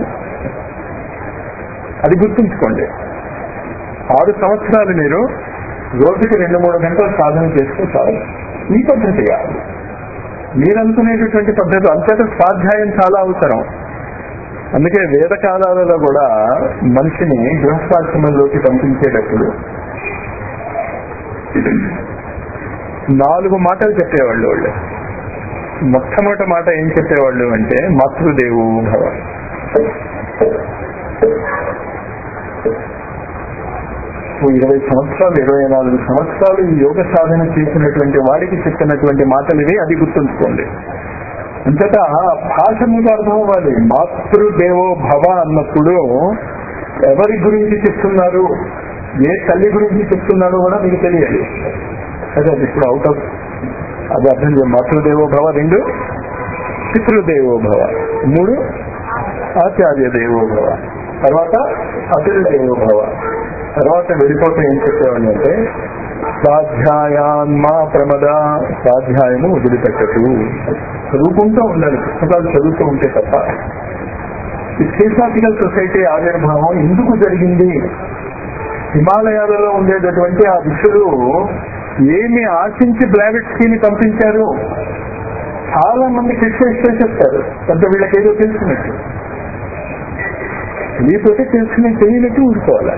[SPEAKER 1] అది గుర్తుంచుకోండి. ఆరు సంవత్సరాలు మీరు రోజుకి రెండు మూడు గంటలు సాధన చేస్తే చాలు. ఈ పద్ధతి కాదు, మీరు అనుకునేటటువంటి పద్ధతి. అంతేత స్వాధ్యాయం చాలా అవసరం. అందుకే వేద కాలాలలో కూడా మనిషిని గృహస్థాశ్రమంలోకి పంపించేటప్పుడు నాలుగు మాటలు చెప్పేవాళ్ళు. వాళ్ళు మొట్టమొదటి మాట ఏం చెప్పేవాళ్ళు అంటే మాతృదేవో భవ. ఇరవై సంవత్సరాలు ఇరవై నాలుగు సంవత్సరాలు ఈ యోగ సాధన చేసినటువంటి వాడికి చెప్పినటువంటి మాటలు ఇవి, అది గుర్తుంచుకోండి. అంతటా భాష మీకు అర్థం అవ్వాలి. మాతృదేవో భవ అన్నప్పుడు ఎవరి గురించి చెప్తున్నారు, ఏ తల్లి గురించి చెప్తున్నారో కూడా మీకు తెలియాలి. అదే అది ఇప్పుడు అవుట్ ఆఫ్ అది అర్థం చేయాలి. మాతృదేవో భవ రెండు, పితృదేవో భవ మూడు, ఆచార్య దేవో భవ, తర్వాత అతిథిదేవో భవ. తర్వాత వెళ్ళిపోతే ఏం చెప్పేవాళ్ళు అంటే స్వాధ్యాయాన్మా ప్రమద, స్వాధ్యాయము వదిలిపెట్టదు. చదువుకుంటూ ఉండాలి, పుస్తకాలు చదువుతూ ఉంటే తప్ప. ఈ థియోసాఫికల్ సొసైటీ ఆవిర్భావం ఎందుకు జరిగింది? హిమాలయాలలో ఉండేటటువంటి ఆ ఋషులు ఏమి ఆశించి బ్లావెట్స్కీ ని పంపించారు? చాలా మంది క్రిటిసైజ్ చెప్తారు, పెద్ద వీళ్ళకి ఏదో తెలుసుకున్నట్టు. మీతోటి తెలుసుకుని తెలియనట్టు ఊరుకోవాలి.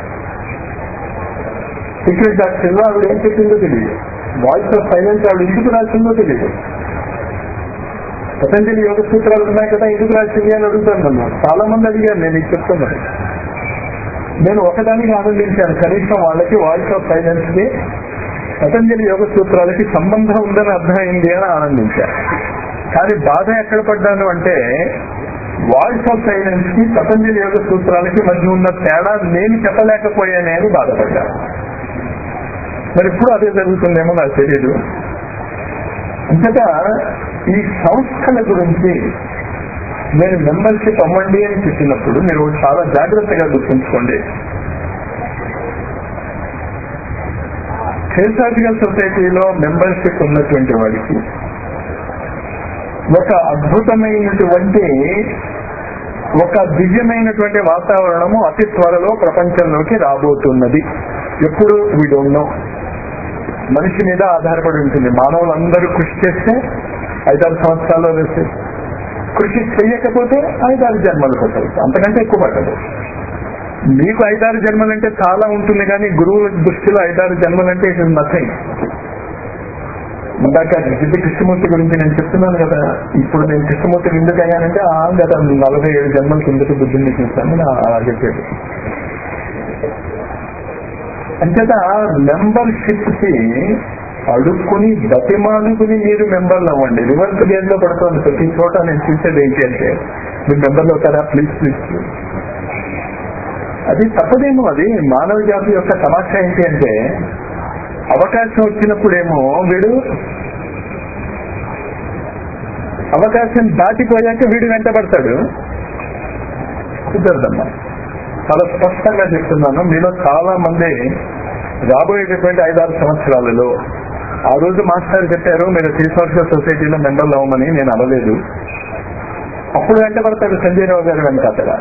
[SPEAKER 1] సీక్రెట్ డాక్టర్ లో ఆవిడ ఏం చెప్పిందో తెలియదు, వాయిస్ ఆఫ్ సైలెన్స్ ఆవిడ ఎందుకు రాసిందో తెలియదు. పతంజలి యోగ సూత్రాలు ఉన్నాయి కదా, ఎందుకు రాసింది అని అడుగుతాను నన్ను. చాలా మంది అడిగారు, నేను ఇది చెప్తున్నాను. నేను ఒకదానికి ఆనందించాను, కనీసం వాళ్ళకి వాయిస్ ఆఫ్ సైలెన్స్ కి పతంజలి యోగ సూత్రాలకి సంబంధం ఉందని అర్థమైంది అని ఆనందించాను. కానీ బాధ ఎక్కడ పడ్డాను అంటే వాయిస్ ఆఫ్ సైలెన్స్ కి పతంజలి యోగ సూత్రాలకి మధ్య ఉన్న తేడా నేను చెప్పలేకపోయానే అని బాధపడ్డాను. మరి ఇప్పుడు అదే జరుగుతుందేమో నాకు తెలియదు. అంతటా ఈ సంస్థల గురించి నేను మెంబర్షిప్ అవ్వండి అని చెప్పినప్పుడు మీరు చాలా జాగ్రత్తగా గుర్తుంచుకోండి. థియోసాఫికల్ సొసైటీలో మెంబర్షిప్ ఉన్నటువంటి వాడికి ఒక అద్భుతమైనటువంటి ఒక దివ్యమైనటువంటి వాతావరణము అతి త్వరలో ప్రపంచంలోకి రాబోతున్నది. ఎప్పుడు వీ డోంట్ నో. మనిషి మీద ఆధారపడి ఉంటుంది. మానవులందరూ కృషి చేస్తే ఐదారు సంవత్సరాల్లో వేస్తే, కృషి చెయ్యకపోతే ఐదారు జన్మలు పట్టాలి, అంతకంటే ఎక్కువ పట్టదు. మీకు ఐదారు జన్మలంటే చాలా ఉంటుంది, కానీ గురువుల దృష్టిలో ఐదారు జన్మలంటే ఇట్ ఇస్ నథింగ్. ఇందాక జిడ్డు కృష్ణమూర్తి గురించి నేను చెప్తున్నాను కదా, ఇప్పుడు నేను కృష్ణమూర్తిని ఎందుకు అయ్యానంటే ఆ గత నలభై ఏడు జన్మల కిందకి బుద్ధిని చూస్తాను అలా చెప్పాడు. అంచేత మెంబర్షిప్ కి అడుక్కుని బతిమాలుకుని మీరు మెంబర్లు అవ్వండి. రివర్స్ గేర్ లో పడుతుంది ప్రతి చోట. నేను చూసేది ఏంటి అంటే మీరు మెంబర్లు అవుతారా, ప్లీజ్ ప్లీజ్. అది తప్పదేమో. అది మానవ జాతి యొక్క తమాషా ఏంటి అంటే అవకాశం వచ్చినప్పుడేమో వీడు అవకాశం దాటిపోయాక వీడు వెంటబడతాడు. కుదరదమ్మా. చాలా స్పష్టంగా చెప్తున్నాను. మీలో చాలా మంది రాబోయేటటువంటి ఐదారు సంవత్సరాలలో, ఆ రోజు మాస్టర్ చెప్పారు మీరు థియోసాఫికల్ సొసైటీలో మెంబర్లు అవ్వమని, నేను అవ్వలేదు. అప్పుడు వెంట పడతాడు సంజయ్ రావు గారు వెంట అతగా.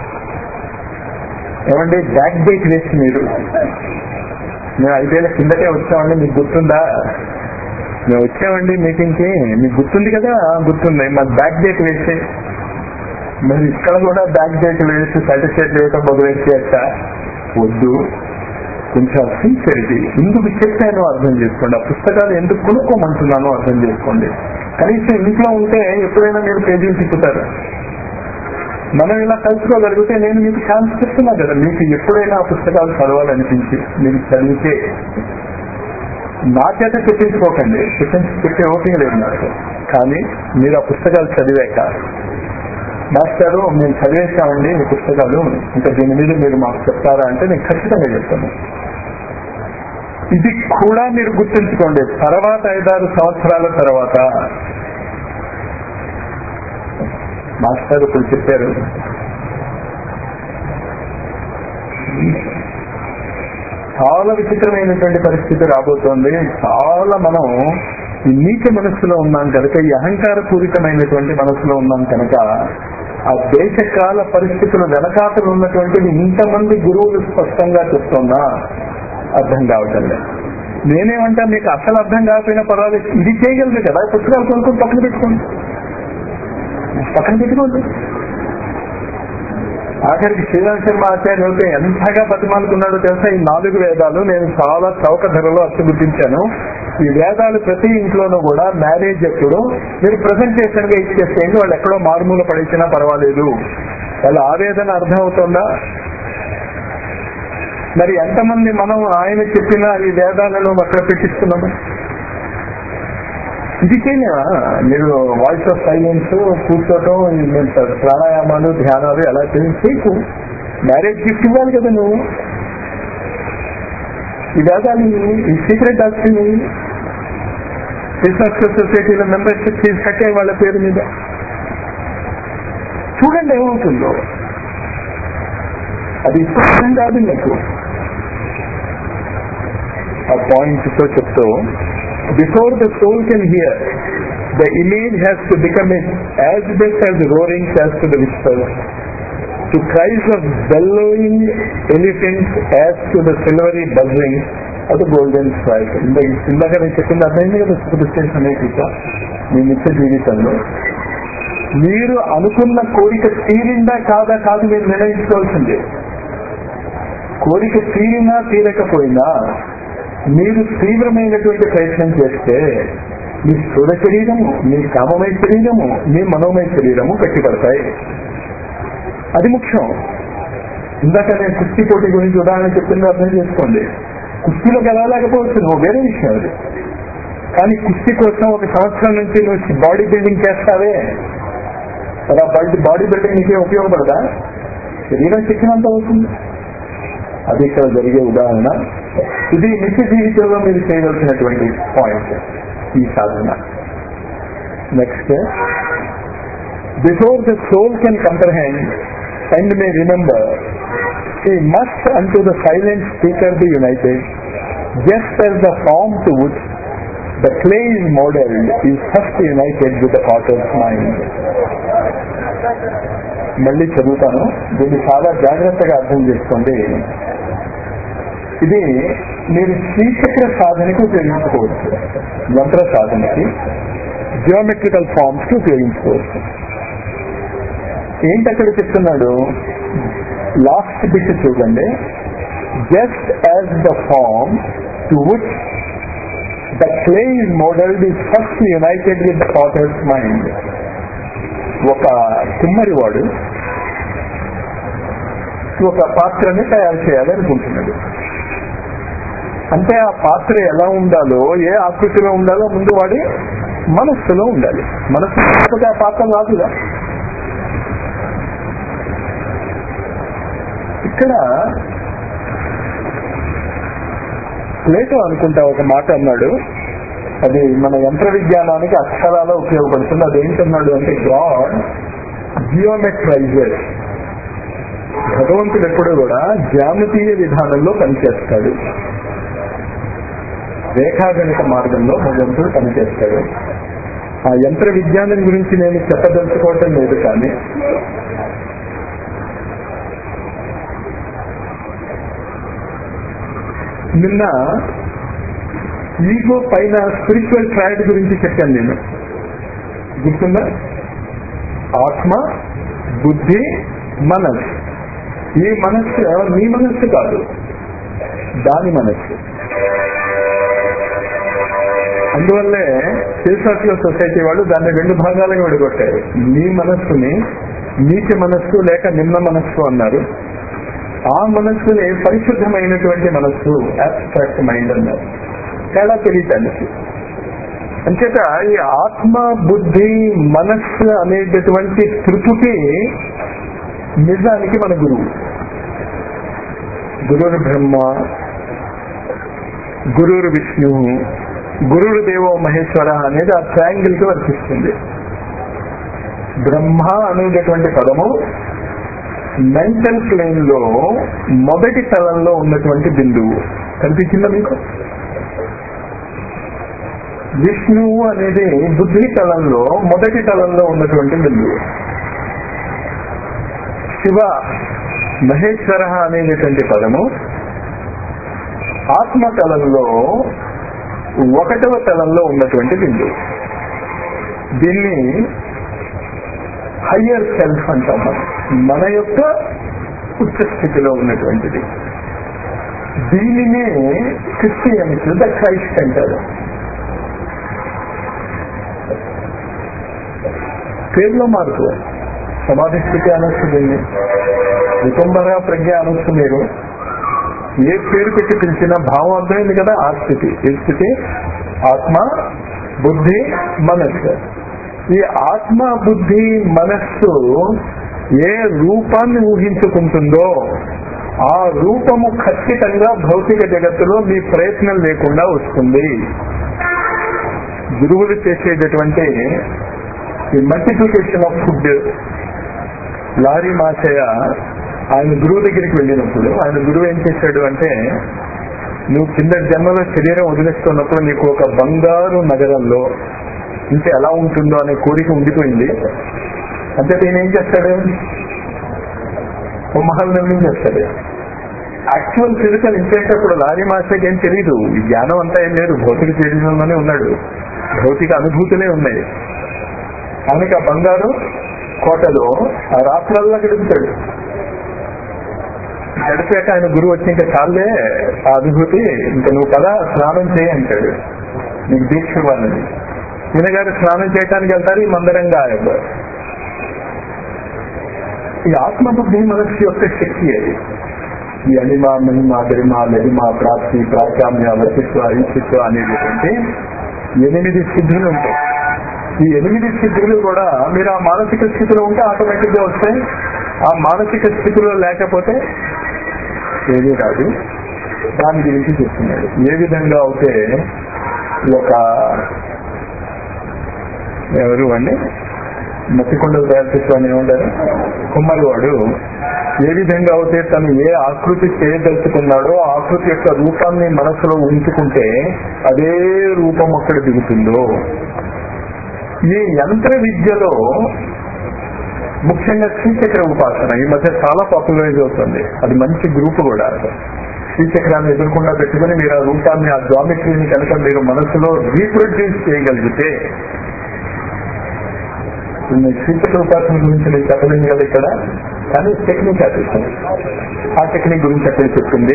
[SPEAKER 1] ఏమండి బ్యాక్ డేట్ వేసి మీరు మేము ఐదేళ్ల కిందటే వచ్చామండి, మీకు గుర్తుందా? మేము వచ్చామండి మీటింగ్కి, మీకు గుర్తుంది కదా? గుర్తుంది. మరి బ్యాక్ డేట్ వేసి మరి ఇక్కడ కూడా బ్యాక్ డేట్ వేసి సర్టిఫికేట్ వేయటం మొదలెట్టేట వద్దు. కొంచెం సిన్సియరిటీ. ఎందుకు చెప్పానో అర్థం చేసుకోండి. ఆ పుస్తకాలు ఎందుకు కొనుక్కోమంటున్నానో అర్థం చేసుకోండి. కనీసం ఇంట్లో ఉంటే ఎప్పుడైనా మీరు పేజీలు తిప్పుతారు. మనం ఇలా కలుసుకోగలిగితే నేను మీకు ఛాన్స్ చెప్తున్నా కదా, మీకు ఎప్పుడైనా ఆ పుస్తకాలు చదవాలనిపించి మీరు చదివితే నా చేత చెప్పించుకోకండి, చెప్పించి చెప్పే ఓపిక లేదు నాకు. కానీ మీరు ఆ పుస్తకాలు చదివాక మాస్టారు మేము చదివేశామండి ఈ పుస్తకాలు, ఇంకా దీని మీద మీరు మాకు చెప్తారా అంటే నేను ఖచ్చితంగా చెప్తాను. ఇది కూడా మీరు గుర్తుంచుకోండి. తర్వాత ఐదారు సంవత్సరాల తర్వాత మాస్టర్ ఇప్పుడు చెప్పారు, చాలా విచిత్రమైనటువంటి పరిస్థితి రాబోతోంది. చాలా మనం ఈ నీచ మనస్సులో ఉన్నాం కనుక, ఈ అహంకార పూరితమైనటువంటి మనస్సులో ఉన్నాం కనుక ఆ దేశకాల పరిస్థితులు వెనకాతలు ఉన్నటువంటిది ఇంతమంది గురువులు స్పష్టంగా చెప్తున్నా అర్థం కావటం లేదు. నేనేమంటా, మీకు అసలు అర్థం కాకపోయినా పర్వాలేదు, ఇది చేయగలరు కదా, పుస్తకాలు కొనుక్కొని పక్కన పెట్టుకోండి, పక్కన పెట్టుకోండి. ఆఖరికి శ్రీరామ్ శర్మ ఆచార్య అయితే ఎంతగా బతిమాలుకున్నాడో తెలుసా? ఈ నాలుగు వేదాలు నేను చాలా చౌక ధరలో అచ్చుగుర్తించాను. ఈ వేదాలు ప్రతి ఇంట్లోనూ కూడా మ్యారేజ్ ఎప్పుడు మీరు ప్రజెంటేషన్ గా ఇచ్చేసేయండి, వాళ్ళు ఎక్కడో మారుమూల పడేసినా పర్వాలేదు. వాళ్ళ ఆవేదన అర్థం అవుతుందా? మరి ఎంతమంది మనం ఆయన చెప్పిన ఈ వేదాలను అక్కడ పెట్టిస్తున్నాము? ఇది చేయలేవా? మీరు వాయిస్ ఆఫ్ సైలెన్స్ కూర్చోటం, ప్రాణాయామాలు, ధ్యానాలు ఎలా చేయకు. మ్యారేజ్ గిఫ్ట్ ఇవ్వాలి కదా నువ్వు. ఈ వేదాలు, ఈ సీక్రెట్ డాక్టర్ రీసెర్చ్ సొసైటీలో మెంబర్షిప్ ఫీజు కట్టే వాళ్ళ పేరు మీద చూడండి ఏమవుతుందో. అది ఇష్టం కాదు నాకు. ఆ పాయింట్ తో చెప్తూ, before the soul can hear, the image has to become as big as roaring as to the whispers, to cries of bellowing elephants as to the silvery buzzing of the golden strike. ఇందాక నేను చెప్పింది అర్థమైంది కదా? సుఖదృష్టి సమేత మీ నిత్య జీవితంలో మీరు అనుకున్న కోరిక తీరిందా కాదా కాదు మీరు నిర్ణయించుకోవాల్సిందే. కోరిక తీరినా తీరకపోయినా మీరు తీవ్రమైనటువంటి ప్రయత్నం చేస్తే మీ స్థూల శరీరము, మీ కామమయ శరీరము, మీ మనోమయ శరీరము కట్టిపడతాయి. అది ముఖ్యం. ఇందాక నేను కుస్తీ పోటీ గురించి ఉదాహరణ చెప్పింది అర్థం చేసుకోండి. కుస్తీలో గెలవలేకపోవచ్చు, నువ్వు వేరే విషయం అది. కానీ కుస్తీ కోసం ఒక సంవత్సరం నుంచి నువ్వు బాడీ బిల్డింగ్ చేస్తావే, అలా బాడీ బిల్డింగ్ నీకే ఉపయోగపడదా? శరీరం శక్తినంత అవుతుంది. అది ఇక్కడ జరిగే ఉదాహరణ. ఇది నిత్య జీవితంలో మీరు చేయవలసినటువంటి పాయింట్ ఈ సాధన. Next, before the soul can comprehend and may remember, she must unto the silent speaker be united, just as the form to which the clay is modeled is first united with the potter's mind. మళ్ళీ చదువుతాను, దీన్ని చాలా జాగ్రత్తగా అర్థం చేసుకోండి. ఇది మీరు శ్రీచక్ర సాధనకి ఉపయోగించుకోవచ్చు, యంత్ర సాధనకి, జియోమెట్రికల్ ఫార్మ్స్ కి ఉపయోగించుకోవచ్చు. ఏంటి అక్కడ చెప్తున్నాడు? లాస్ట్ బిట్ చూడండి. Just as the form to which the clay is modelled is first united with the potter's mind. ఒక కుమ్మరి వాడు ఒక పాత్రని తయారు చేయాలనుకుంటున్నాడు. అంటే ఆ పాత్ర ఎలా ఉండాలో, ఏ ఆకృతిలో ఉండాలో ముందు వాడి మనస్సులో ఉండాలి. మనస్సు లేకపోతే ఆ పాత్ర రాదుగా. ఇక్కడ ప్లేటో అనుకుంటా ఒక మాట అన్నాడు, అది మన యంత్ర విజ్ఞానానికి అక్షరాల ఉపయోగపడుతుంది. అదేంటన్నాడు అంటే, గాడ్ జియోమెట్రైజర్. భగవంతుడు ఎప్పుడు కూడా జ్యామితీయ విధానంలో పనిచేస్తాడు, రేఖాగణిత మార్గంలో భగవంతుడు పనిచేస్తాడు. ఆ యంత్ర విజ్ఞానం గురించి నేను చెప్పదలుచుకోవటం లేదు, కానీ నిన్న ఈగో పైన స్పిరిచువల్ ట్రాయిడ్ గురించి చెప్పాను నేను, గుర్తుందా? ఆత్మ, బుద్ధి, మనస్సు. ఈ మనస్సు నీ మనస్సు కాదు, దాని మనస్సు. అందువల్లే ఫిలసాఫికల్ సొసైటీ వాళ్ళు దాన్ని రెండు భాగాలుగా విడగొట్టారు. నీ మనస్సుని నీటి మనస్సు లేక నిమ్న మనస్సు అన్నారు. ఆ మనస్సుని పరిశుద్ధమైనటువంటి మనస్సు, అబ్స్ట్రాక్ట్ మైండ్ అన్నారు. తేడా తెలియటానికి. అంచేత ఈ ఆత్మ, బుద్ధి, మనస్సు అనేటటువంటి త్రిపుటి నిజానికి మన గురువు. గురురు బ్రహ్మ, గురురు విష్ణు, గురురు దేవో మహేశ్వర అనేది ఆ ట్రయాంగిల్ కి వర్తిస్తుంది. బ్రహ్మ అనేటటువంటి పదము మెంటల్ ప్లేన్ లో మొదటి తలంలో ఉన్నటువంటి బిందువు. కనిపించిందా మీకు? విష్ణువు అనేది బుద్ధి తలంలో మొదటి తలంలో ఉన్నటువంటి బిందువు. శివ, మహేశ్వర అనేటటువంటి పదము ఆత్మ తలంలో ఒకటవ తలంలో ఉన్నటువంటి బిందువు. దీన్ని హయ్యర్ సెల్ఫ్ అంటాం. మన యొక్క ఉచ్చ స్థితిలో ఉన్నటువంటిది. దీనినే క్రిస్టియన్స్ ద క్రైస్ట్ అంటారు. పేర్లో మార్పు. సమాధి స్థితి అనొచ్చు, దీన్ని వికుంభర ప్రజ్ఞ అనొచ్చు. మీరు ఏ పేరు పెట్టి పిలిచినా భావం అర్థమైంది కదా. ఆ స్థితి, ఏ స్థితి? ఆత్మ, బుద్ధి, మనస్సు. ఈ ఆత్మ, బుద్ధి, మనస్సు ఏ రూపాన్ని ఊహించుకుంటుందో ఆ రూపము ఖచ్చితంగా భౌతిక జగత్తులో మీ ప్రయత్నం లేకుండా వస్తుంది. గురువులు చేసేటటువంటి ఈ మల్టిప్లికేషన్ ఆఫ్ ఫుడ్. లారీ మాచయ్య ఆయన గురువు దగ్గరికి వెళ్ళినప్పుడు ఆయన గురువు ఏం చేశాడు అంటే, నువ్వు కింద జన్మలో శరీరం వదిలేస్తున్నప్పుడు నీకు ఒక బంగారు నగరంలో ఇంకా ఎలా ఉంటుందో అనే కోరిక ఉండిపోయింది. అంటే నేను ఏం చేస్తాడు? ఓ మహల్ నిర్మించేస్తాడు. యాక్చువల్ ఫిజికల్ ఇంచేటప్పుడు లారీ మాస్టర్కి ఏం తెలియదు, ఈ జ్ఞానం అంతా ఏం లేదు, భౌతిక శరీరంలోనే ఉన్నాడు, భౌతిక అనుభూతులే ఉన్నాయి. ఆయనకి ఆ బంగారు కోటలో ఆ రాత్రల్లా గడుపుతాడు. గడిపాక ఆయన గురువు వచ్చి ఇంకా చాలే ఆ అనుభూతి, ఇంకా నువ్వు కదా స్నానం చేయి అంటాడు, నీకు దీక్ష ఇవ్వాలని. ఈయన గారు స్నానం చేయడానికి వెళ్తారు, ఈ మందరంగా ఆయన. ఈ ఆత్మబుద్ధి మనస్సు యొక్క శక్తి అది. ఈ అనిమ, మహిమ, గరిమ, లరిమ, ప్రాప్తి, ప్రాచామ్య, వశిత్వ, ఈశిత్వ అనేటువంటి ఎనిమిది సిద్ధులు ఉంటాయి. ఈ ఎనిమిది సిద్ధులు కూడా మీరు ఆ మానసిక స్థితిలో ఉంటే ఆటోమేటిక్ గా వస్తాయి. ఆ మానసిక స్థితిలో లేకపోతే ఏమీ కాదు. దాని గురించి చెప్తున్నాడు. ఏ విధంగా అయితే ఒక ఎవరు అండి మత్తికొండలు తయారు చేసేవాడిని ఏమంటారు, కుమ్మరివాడు ఏ విధంగా అయితే తను ఏ ఆకృతి చేయదలుచుకున్నాడో ఆకృతి యొక్క రూపాన్ని మనసులో ఉంచుకుంటే అదే రూపం అక్కడ దిగుతుందో. ఈ యంత్ర విద్యలో ముఖ్యంగా శ్రీచక్ర ఉపాసన ఈ మధ్య చాలా పాపులరైజ్ అవుతుంది. అది మంచి గ్రూప్ కూడా. శ్రీచక్రాన్ని ఎదుర్కొండా పెట్టుకుని మీరు ఆ రూపాన్ని, ఆ జామెట్రీని కనుక మీరు మనసులో రీప్రొడ్యూస్ చేయగలిగితే, శ్రీచక్ర ఉపాసన గురించి నేను చెప్పలేను కదా ఇక్కడ, కానీ టెక్నిక్ అది. ఆ టెక్నిక్ గురించి అక్కడ చెప్తుంది.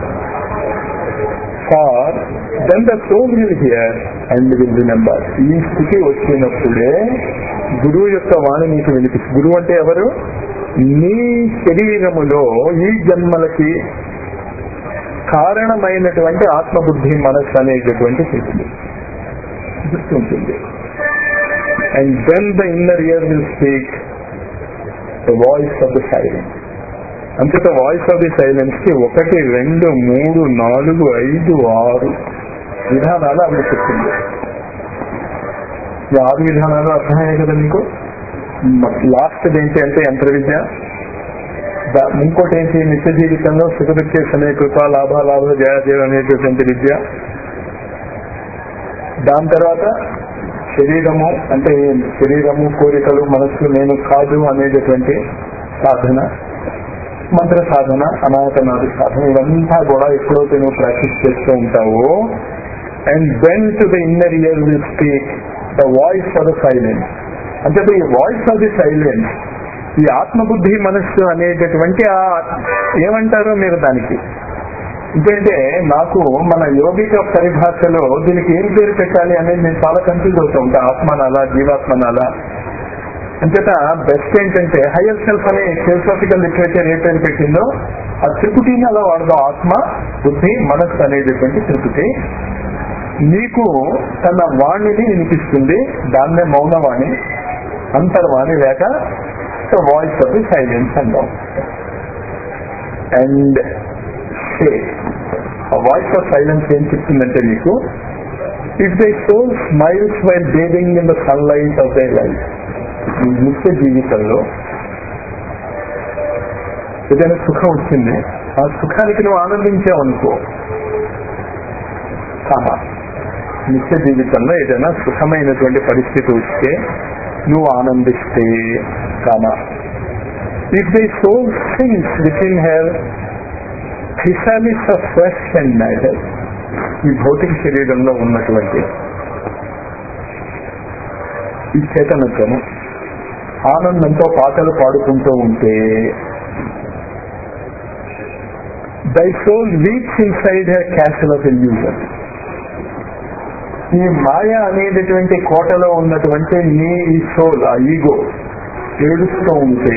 [SPEAKER 1] For then the soul will hear and will remember. ఈ స్థితి వచ్చినప్పుడే గురువు యొక్క వాణి నీకు వినిపిస్తుంది. గురువు అంటే ఎవరు? నీ శరీరములో ఈ జన్మలకి కారణమైనటువంటి ఆత్మబుద్ధి మనస్సు అనేటటువంటి స్థితి గుర్తుంటుంది. And then the inner ear will speak the voice of the silence. అంతేత వాయిస్ ఆఫ్ ది సైలెన్స్ కి ఒకటి, రెండు, మూడు, నాలుగు, ఐదు, ఆరు విధానాలు అవి చెప్తుంది. ఈ ఆరు విధానాలు అర్థమయ్యాయి కదా మీకు. లాస్ట్ ఏంటి అంటే యంత్ర విద్య. ఇంకోటి ఏంటి? నిత్య జీవితంలో సుఖదుఖే సమయ కృప, లాభ లాభ జయాజయ అనేటటువంటి విద్య. దాని తర్వాత శరీరము అంటే శరీరము, కోరికలు, మనస్సు నేను కాదు అనేటటువంటి సాధన, మంత్ర సాధన, అనాయకనాది సాధన, ఇవంతా కూడా ఎప్పుడైతే నువ్వు ప్రాక్టీస్ చేస్తూ ఉంటావో, and when to the inner ear will speak the voice for the silence. అంటే ఈ వాయిస్ ఆఫ్ ది సైలెన్స్, ఈ ఆత్మబుద్ధి మనస్సు అనేటటువంటి ఆ ఏమంటారో మీరు దానికి, ఎందుకంటే నాకు మన యోగిక పరిభాషలో దీనికి ఏం పేరు పెట్టాలి అనేది నేను చాలా కన్ఫ్యూజ్ అవుతూ ఉంటా. ఆత్మనాలా, జీవాత్మనాలా? అంచేత బెస్ట్ ఏంటంటే హయ్యర్ సెల్ఫ్ అనే ఫిలాసఫికల్ లిటరేచర్ ఏ పేరు పెట్టిందో ఆ త్రిపుటిని అలా వాడదాం. ఆత్మ, బుద్ధి, మనస్సు అనేటటువంటి త్రిపుటి నీకు తన వాణిని వినిపిస్తుంది. దాన్నే మౌనవాణి, అంతర్వాణి లేక వాయిస్ ఆఫ్ ది సైలెన్స్ అంటాం. అండ్ ఆ వాయిస్ ఆఫ్ సైలెన్స్ ఏం చెప్తుందంటే నీకు, if the soul smiles while bathing in the sunlight of the life, ఈ నిత్య జీవితంలో ఏదైనా సుఖం వచ్చింది, ఆ సుఖానికి నువ్వు ఆనందించావు అనుకో, కామా నిత్య జీవితంలో ఏదైనా సుఖమైనటువంటి పరిస్థితి వస్తే నువ్వు ఆనందిస్తే comma. If the soul sings within her chrysalis of flesh and matter, ఈ భౌతిక శరీరంలో ఉన్నటువంటి ఈ చేతనత్వము ఆనందంతో పాటలు పాడుకుంటూ ఉంటే, thy soul weeps inside her castle of illusion, ఈ మాయ అనేటటువంటి కోటలో ఉన్నటువంటి నీ ఈ సోల్, ఆ ఈగో ఏడుస్తూ ఉంటే,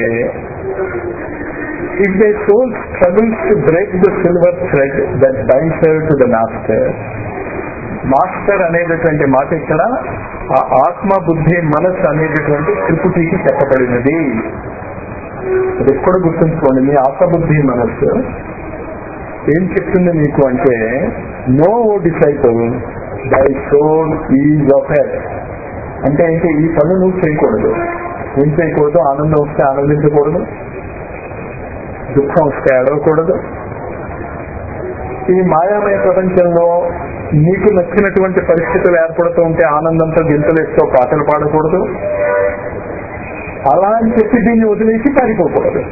[SPEAKER 1] if their soul struggles to break the silver thread that binds her to the master, master అనేటటువంటి మాట ఇక్కడ ఆ ఆత్మ, బుద్ధి, మనస్సు అనేటటువంటి త్రిపుటికి చెప్పబడినది. అది ఎక్కడ గుర్తుంచుకోండి. మీ ఆత్మ, బుద్ధి, మనస్సు ఏం చెప్తుంది మీకు అంటే, know O disciple thy soul is of earth. అంటే ఏంటి? ఈ పనులు నువ్వు చేయకూడదు. ఏం చేయకూడదు? ఆనందం వస్తే ఆనందించకూడదు, దుఃఖం వస్తే అడవకూడదు. ఈ మాయామయ ప్రపంచంలో నీకు నచ్చినటువంటి పరిస్థితులు ఏర్పడుతూ ఉంటే ఆనందంతో గింతలేస్తూ పాటలు పాడకూడదు. అలా అని చెప్పి దీన్ని వదిలేసి పారిపోకూడదు.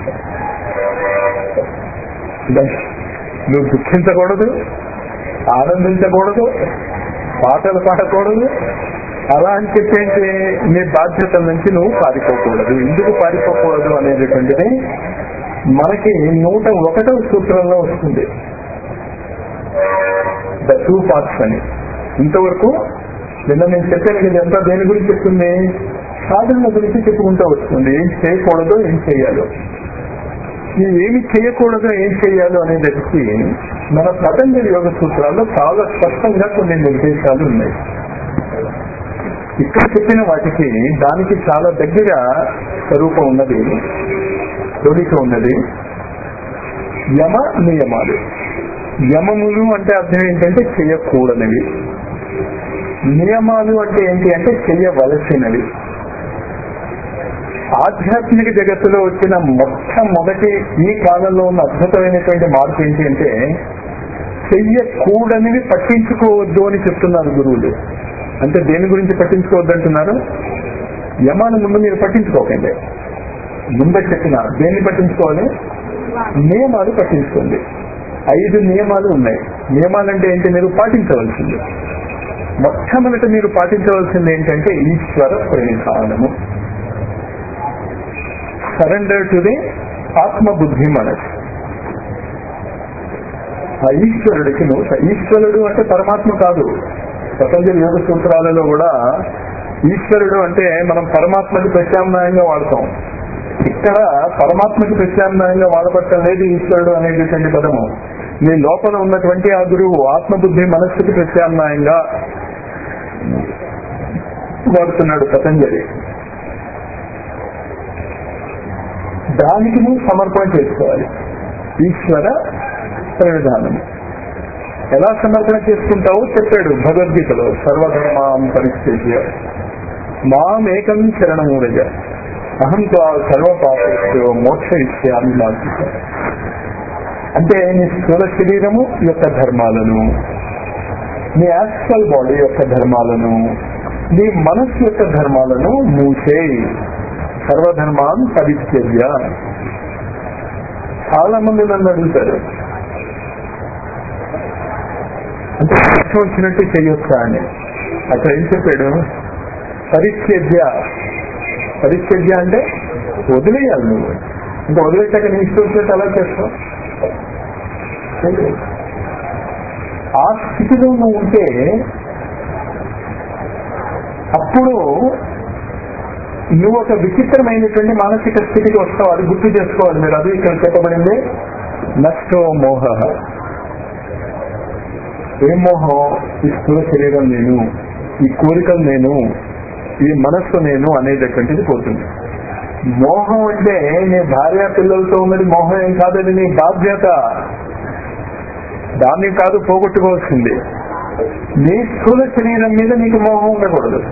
[SPEAKER 1] నువ్వు దుఃఖించకూడదు, ఆనందించకూడదు, పాటలు పాడకూడదు. అలా అని చెప్పేంటే నీ బాధ్యతల నుంచి నువ్వు పారిపోకూడదు. ఎందుకు పారిపోకూడదు అనేటటువంటిది మనకి నూట ఒకటవ సూత్రంలో వస్తుంది, ద టూ పార్ట్స్ అని. ఇంతవరకు నిన్న నేను చెప్పాను కదా, ఎంత దేని గురించి చెప్తుంది? సాధనల గురించి చెప్పుకుంటూ వస్తుంది. ఏం చేయకూడదు, ఏం చేయాలో. ఈ ఏమి చేయకూడదు, ఏం చేయాలో అనేదానికి మన పతంజలి యోగ సూత్రాల్లో చాలా స్పష్టంగా కొన్ని నిర్దేశాలు ఉన్నాయి. ఇక్కడ చెప్పిన వాటికి దానికి చాలా దగ్గర స్వరూపం ఉన్నది, పోలిక ఉన్నది. యమ నియమాలు. యమములు అంటే అర్థం ఏంటంటే చెయ్యకూడనివి, నియమాలు అంటే ఏంటి అంటే చెయ్యవలసినవి. ఆధ్యాత్మిక జగత్తులో వచ్చిన మొట్టమొదటి ఈ కాలంలో ఉన్న అద్భుతమైనటువంటి మార్పు ఏంటి అంటే, చెయ్యకూడనివి పట్టించుకోవద్దు అని చెప్తున్నారు గురువులు. అంటే దేని గురించి పట్టించుకోవద్దు అంటున్నారు? యమాను ముందు మీరు పట్టించుకోకండి. ముందే చెప్పిన దేన్ని పట్టించుకోవాలి? నియమాలు పట్టించుకోండి. ఐదు నియమాలు ఉన్నాయి. నియమాలు అంటే ఏంటి? మీరు పాటించవలసింది. మొట్టమొదట మీరు పాటించవలసింది ఏంటంటే ఈశ్వర ప్రణిధానము, సరెండర్ టు ది ఆత్మబుద్ధి మనస్. ఆ ఈశ్వరుడికి నువ్వు, ఈశ్వరుడు అంటే పరమాత్మ కాదు. పతంజలి యోగ సూత్రాలలో కూడా ఈశ్వరుడు అంటే మనం పరమాత్మకి ప్రత్యామ్నాయంగా వాడతాం. ఇక్కడ పరమాత్మకి ప్రత్యామ్నాయంగా వాడబట్టం లేదు ఈశ్వరుడు అనేటటువంటి పదము. మీ లోపల ఉన్నటువంటి ఆ గురువు ఆత్మబుద్ధి మనస్సుకి ప్రత్యామ్నాయంగా వాడుతున్నాడు పతంజలి. దానికి నువ్వు సమర్పణ చేసుకోవాలి. ఈశ్వర ప్రణిధానం ఎలా సమర్పణ చేసుకుంటావో చెప్పాడు భగవద్గీతలో. సర్వధర్మాం పరిస్థితి మామేకం శరణమూరజ అహం సర్వపాపేభ్యో మోక్ష ఇష్యామి మాకు. అంటే నీ స్థూల శరీరము యొక్క ధర్మాలను, నీ యాస్ట్రల్ బాడీ యొక్క ధర్మాలను, నీ మనస్సు యొక్క ధర్మాలను మూసేయి. సర్వధర్మాన్ పరిత్యజ్య. చాలా మంది నన్ను అడుగుతారు, అంటే ఇష్టం వచ్చినట్టు చెయ్యొచ్చా అని. అక్కడ ఏం చెప్పాడు? పరిత్యజ్య. పరిత్యజ్య అంటే వదిలేయాలి నువ్వు. ఇంకా వదిలేసాక నీ ఇష్టం వచ్చినట్టు అలా చేస్తావు. ఆ స్థితిలో నువ్వు ఉంటే అప్పుడు నువ్వు ఒక విచిత్రమైనటువంటి మానసిక స్థితికి వస్తావు. అది గుర్తు చేసుకోవాలి మీరు. అది ఇక్కడ చెప్పబడింది నష్టో మోహ. ఏ మోహం? ఈ స్థూల శరీరం నేను, ఈ కోరికలు నేను, ఈ మనస్సు నేను అనేటటువంటిది పోతుంది. మోహం అంటే నీ భార్య పిల్లలతో ఉన్నది మోహం ఏం కాదని నీ బాధ్యత. దాన్ని కాదు పోగొట్టుకోవాల్సింది. నీ స్థూల శరీరం మీద నీకు మోహం ఉండకూడదు.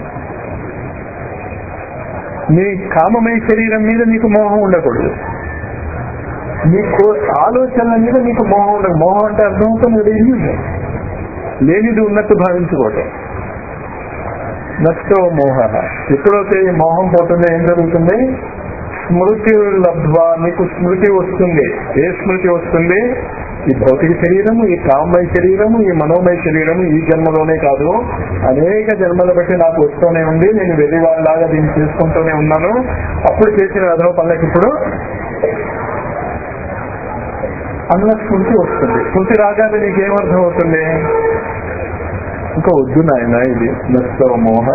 [SPEAKER 1] నీ కామమయ శరీరం మీద నీకు మోహం ఉండకూడదు. నీ ఆలోచనల మీద నీకు మోహం ఉండదు. మోహం అంటే అర్థమవుతుంది కదా, ఇల్లు లేనిది ఉన్నట్టు భావించుకోవటం. నష్టో మోహ. ఎప్పుడైతే ఈ మోహం పోతుందో ఏం జరుగుతుంది? స్మృతి లబ్ధ్వా. నీకు స్మృతి వస్తుంది. ఏ స్మృతి వస్తుంది? ఈ భౌతిక శరీరము, ఈ కామమయ శరీరము, ఈ మనోమయ శరీరము ఈ జన్మలోనే కాదు, అనేక జన్మల బట్టి నాకు వస్తూనే ఉంది. నేను వెళ్లి వాళ్ళలాగా దీన్ని చేసుకుంటూనే ఉన్నాను. అప్పుడు చేసిన అధవ పనులకి ఇప్పుడు అన్న స్మృతి వస్తుంది. స్మృతి రాగానే నీకేమర్థం అవుతుంది? ఇంకా వద్దు నాయన ఇది నష్టో మోహ.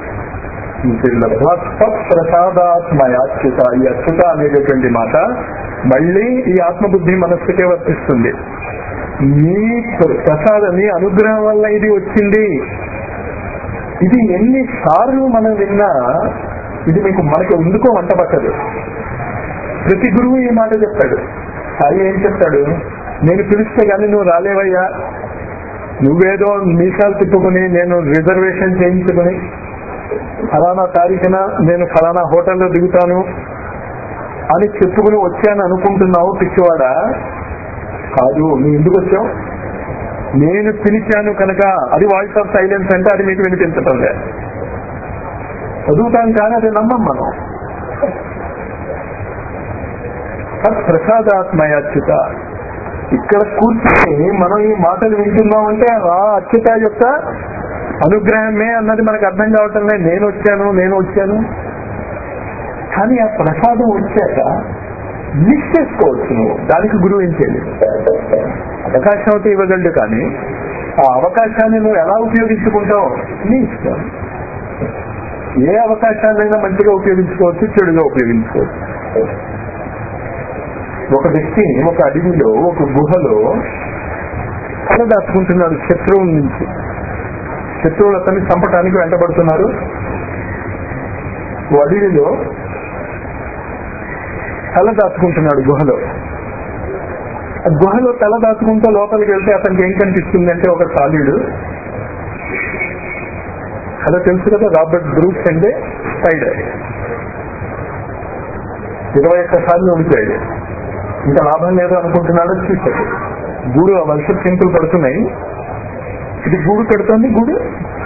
[SPEAKER 1] ప్రసాదాత్మయాచ్యుత. ఈ అచ్యుత అనేటటువంటి మాట మళ్ళీ ఈ ఆత్మబుద్ధి మనస్సుకే వర్తిస్తుంది. నీ ప్రసాద, నీ అనుగ్రహం వల్ల ఇది వచ్చింది. ఇది ఎన్నిసార్లు మనం విన్నా ఇది మీకు మనకి ఎందుకో వంట పట్టదు. ప్రతి గురువు ఈ మాట చెప్తాడు. సాయి ఏం చెప్తాడు? నేను పిలిస్తే గానీ నువ్వు రాలేవయ్యా, నువ్వేదో మీసాలు తిప్పుకుని నేను రిజర్వేషన్ చేయించుకుని ఫలానా తారీఖున నేను ఫలానా హోటల్లో దిగుతాను అని చెప్పుకుని వచ్చాను అనుకుంటున్నావు పిచ్చివాడా. కాదు. నువ్వు ఎందుకు వచ్చావు? నేను పిలిచాను కనుక. అది వాయిస్ ఆఫ్ సైలెన్స్ అంటే అది మీకు వినిపించటం లేదు. చదువుతాం కానీ అది నమ్మం మనం. ప్రసాదాత్మయాచ్యుత. ఇక్కడ కూర్చొని మనం ఈ మాటలు వింటున్నామంటే ఆ అచ్యుత యొక్క అనుగ్రహమే అన్నది మనకు అర్థం కావటం లేదు. నేను వచ్చాను నేను వచ్చాను కానీ ఆ ప్రసాదం వచ్చాక మిస్ చేసుకోవచ్చు నువ్వు. దానికి గురువు ఏం చేయలేదు. అవకాశం అయితే ఇవ్వగలడు, కానీ ఆ అవకాశాన్ని నువ్వు ఎలా ఉపయోగించుకుంటావు నీ ఇష్టం. ఏ అవకాశాన్నైనా మంచిగా ఉపయోగించుకోవచ్చు, చెడుగా ఉపయోగించుకోవచ్చు. ఒక వ్యక్తి ఒక అడవిలో ఒక గుహలో తల దాచుకుంటున్నాడు శత్రువుల నుంచి. శత్రువులు అతన్ని చంపడానికి వెంటబడుతున్నారు. అడవిలో తల దాచుకుంటున్నాడు గుహలో. ఆ గుహలో తల దాచుకుంటూ లోపలికి వెళ్తే అతనికి ఏం కనిపిస్తుంది అంటే ఒక సాలీడు. అలా తెలుసు కదా, రాబర్ట్ బ్రూక్స్ అంటే స్పైడర్. ఇరవై ఒక్క సార్లు ఉంచాడు. ఇంకా లాభం లేదు అనుకుంటున్నాడు. చూశాడు గూడు, ఆ వలస చింకులు పడుతున్నాయి. ఇది గూడు కడుతుంది. గూడు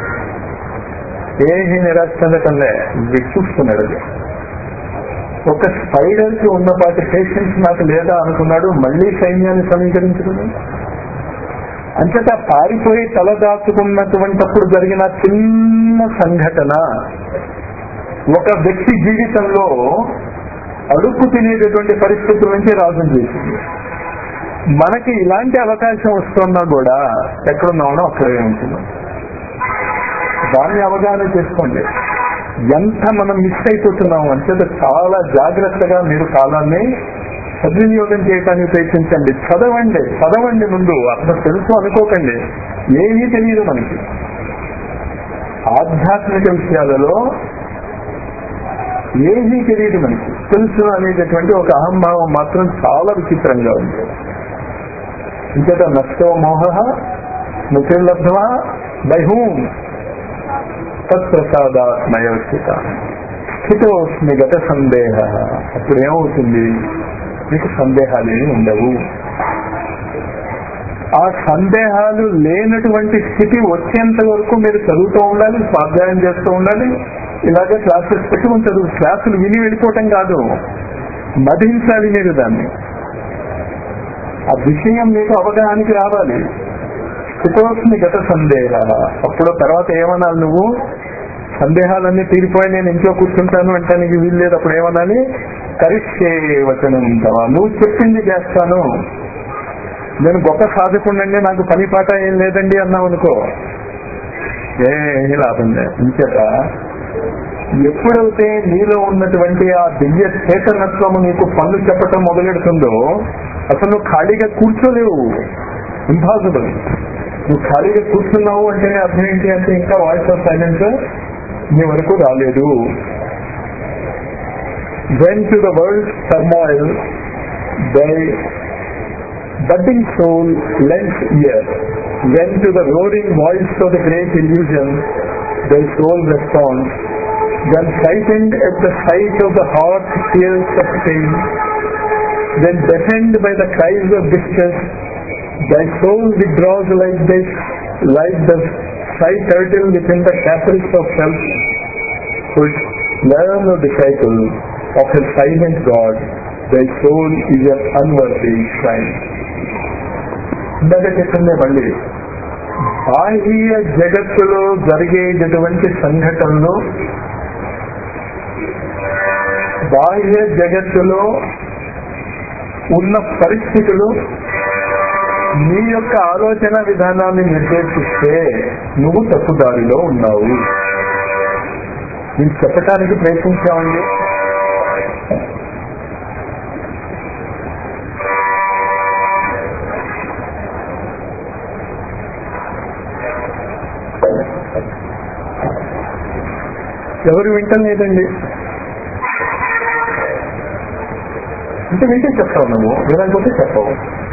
[SPEAKER 1] ఏమీ నిరాశ చెందటంలే, చూస్తున్నాడు. అది ఒక స్పైడర్ కి ఉన్నపాటి పేషెన్స్ నాకు లేదా అనుకున్నాడు. మళ్లీ సైన్యాన్ని సమీకరించుకున్నాడు. అంతటా పారిపోయి తల దాచుకున్నటువంటిప్పుడు జరిగిన చిన్న సంఘటన ఒక వ్యక్తి జీవితంలో అడుపు తినేటటువంటి పరిస్థితుల నుంచి రాజును చేసింది. మనకి ఇలాంటి అవకాశం వస్తున్నా కూడా ఎక్కడున్నామో అక్కడే ఉంటున్నాం. దాన్ని అవగాహన చేసుకోండి. ఎంత మనం మిస్ అయిపోతున్నాము అంటే చాలా జాగ్రత్తగా మీరు కాలాన్ని సద్వినియోగం చేయడానికి ప్రయత్నించండి. చదవండి చదవండి ముందు. అసలు తెలుసు అనుకోకండి, ఏమీ తెలియదు మనకి. ఆధ్యాత్మిక విషయాలలో ఏమీ తెలియదు మనకి. తెలుసు అనేటటువంటి ఒక అహంభావం మాత్రం చాలా విచిత్రంగా ఉంది. ఇంకేత నష్టో మోహ ముఖిర్లబ్ధ్వా బై హూమ్ తత్ప్రసాదాత్మయోచిత స్థితోస్మి గత సందేహ. అప్పుడు ఏమవుతుంది? మీకు సందేహాలు ఏమి ఉండవు. ఆ సందేహాలు లేనటువంటి స్థితి వచ్చేంత వరకు మీరు చదువుతూ ఉండాలి, స్వాధ్యాయం చేస్తూ ఉండాలి. ఇలాగే క్లాసెస్ పెట్టుకుని చదువు. క్లాసులు విని వెళ్ళిపోవటం కాదు, మధించాలి మీరు దాన్ని. ఆ విషయం మీకు అవగాహనకి రావాలి. స్థితోస్మి గత సందేహ. అప్పుడు తర్వాత ఏమనాలి నువ్వు? సందేహాలన్నీ తీరిపోయి నేను ఇంట్లో కూర్చుంటాను అంటే నీకు వీలు లేదు. అప్పుడు ఏమనాలి? కరిష్యే వచనం ఉంటావా, నువ్వు చెప్పింది చేస్తాను, నేను గొప్ప సాధకుండండి, నాకు పని పాట ఏం లేదండి అన్నావు అనుకో, ఏ లాభం లేదు. ఇంచేత ఎప్పుడైతే నీలో ఉన్నటువంటి ఆ దివ్య చేతనత్వము నీకు పనులు చెప్పటం మొదలెడుతుందో అసలు నువ్వు ఖాళీగా కూర్చోలేవు. ఇంపాసిబుల్. నువ్వు ఖాళీగా కూర్చున్నావు అంటే అర్థం ఏంటి అంటే ఇంకా వాయిస్ ఆఫ్ సైలెన్స్ నీ వరకు రాలేదు. When to the world's turmoil thy budding soul lends ear, when to the roaring voice of the great illusion thy soul responds, when frightened at the sight of the heart tears of pain, when deafened by the cries of distress, thy soul withdraws like this, like the shy turtle within the caprice of self-hood. Learn, O disciple of a silent God, thy soul is an unworthy shrine. ఇందాక చెప్పిందే మళ్ళీ బాహ్య జగత్తులో జరిగేటటువంటి సంఘటనలు, బాహ్య జగత్తులో ఉన్న పరిస్థితులు నీ యొక్క ఆలోచన విధానాన్ని నిర్దేశిస్తే నువ్వు తప్పుదారిలో ఉన్నావు. నేను చెప్పటానికి ప్రయత్నించామండి. ఎవరు వింటలేదండి అంటే వింటే చెప్తావు, నువ్వు వినకపోతే చెప్పవు.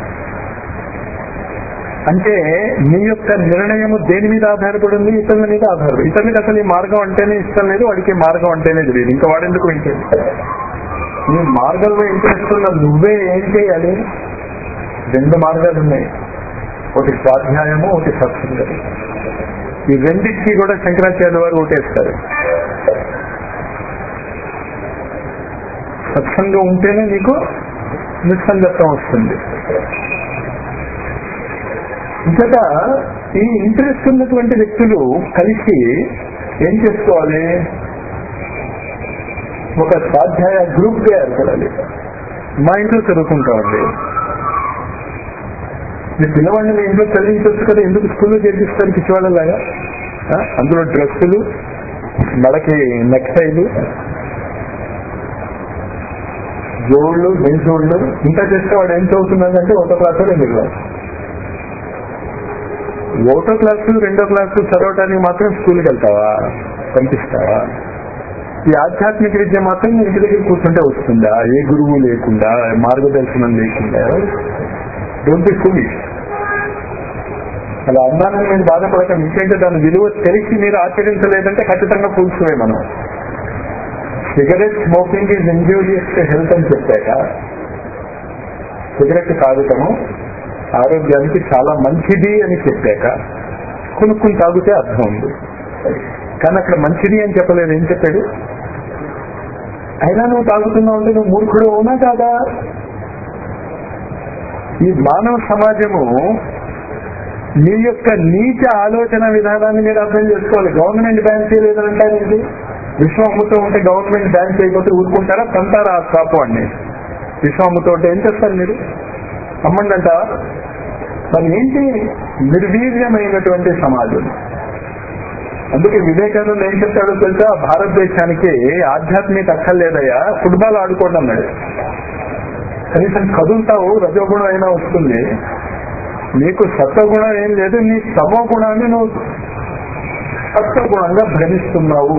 [SPEAKER 1] అంటే నీ యొక్క నిర్ణయము దేని మీద ఆధారపడింది? ఇతరుల మీద ఆధారపడి. ఇతరులకు అసలు ఈ మార్గం అంటేనే ఇష్టం లేదు, వాడికి మార్గం అంటేనే తెలియదు, ఇంకా వాడెందుకు వింటే? నీ మార్గంలో ఇంట్రెస్ట్ ఉన్న నువ్వే ఏం చేయాలి? రెండు మార్గాలు ఉన్నాయి, ఒకటి స్వాధ్యాయము, ఒకటి సత్సంగం. ఈ రెండింటికి కూడా శంకరాచార్య వారు ఓటేస్తారు. సత్సంగం ఉంటేనే నీకు నిస్సంగత్వం వస్తుంది. ఇంకా ఈ ఇంట్రెస్ట్ ఉన్నటువంటి వ్యక్తులు కలిసి ఏం చేసుకోవాలి? ఒక స్వాధ్యాయ గ్రూప్ గా ఏర్పడాలి. మా ఇంట్లో చదువుకుంటామండి, మీ పిల్లవాడిని మీ ఇంట్లో చదివించవచ్చు కదా, ఎందుకు స్కూల్లో చేర్పిస్తారు పిచ్చివాళ్ళలాగా? అందులో డ్రెస్సులు, మెడకి నెక్టైలు, జోళ్ళు, బెంచోళ్ళు, ఇంకా చేస్తే వాడు ఏం చదువుతున్నాడంటే ఒకటో క్లాసు రెండు క్లాసు. ఒకటో క్లాసు రెండో క్లాసు చదవటానికి మాత్రం స్కూల్కి వెళ్తావా? పంపిస్తావా? ఈ ఆధ్యాత్మిక విద్య మాత్రం ఇంటి దగ్గర కూర్చుంటే వస్తుందా? ఏ గురువు లేకుండా, మార్గదర్శనం లేకుండా? Don't be foolish. అలా అన్నానని నేను బాధపడతాను. ఇంకేంటే దాని విలువ తెలిసి మీరు ఆచరించలేదంటే ఖచ్చితంగా కూర్చునే. మనం cigarette smoking is injurious to health అని చెప్పాక, సిగరెట్ తాగటము ఆరోగ్యానికి చాలా మంచిది అని చెప్పాక కొనుక్కుని తాగితే అర్థం ఉంది. కానీ అక్కడ మంచిది అని చెప్పలేదు. ఏం చెప్పాడు? అయినా నువ్వు తాగుతున్నావు అంటే నువ్వు మూర్ఖుడు అవునా కాదా? ఈ మానవ సమాజము మీ యొక్క నీచ ఆలోచన విధానాన్ని మీరు అర్థం చేసుకోవాలి. Government ban చేయలేదంటారేంటి? విశ్వం అమ్ముతూ ఉంటే గవర్నమెంట్ బ్యాన్ చేయకపోతే ఊరుకుంటారా? తంటారా ఆ షాపు అండి? విశ్వం అమ్ముతూ ఉంటే ఏం చేస్తారు మీరు? అమ్మండి అంటారా? మరి ఏంటి నిర్వీర్యమైనటువంటి సమాజం. అందుకే వివేకానంద ఏం చెప్తాడో తెలుసా? భారతదేశానికి ఆధ్యాత్మిక అక్కర్లేదయ్యా, ఫుట్బాల్ ఆడుకోండి అన్నాడు. కనీసం కదులుతావు, రజోగుణం అయినా వస్తుంది. నీకు సత్వగుణం ఏం లేదు, నీ తమో గుణాన్ని నువ్వు సత్వగుణంగా భ్రమిస్తున్నావు.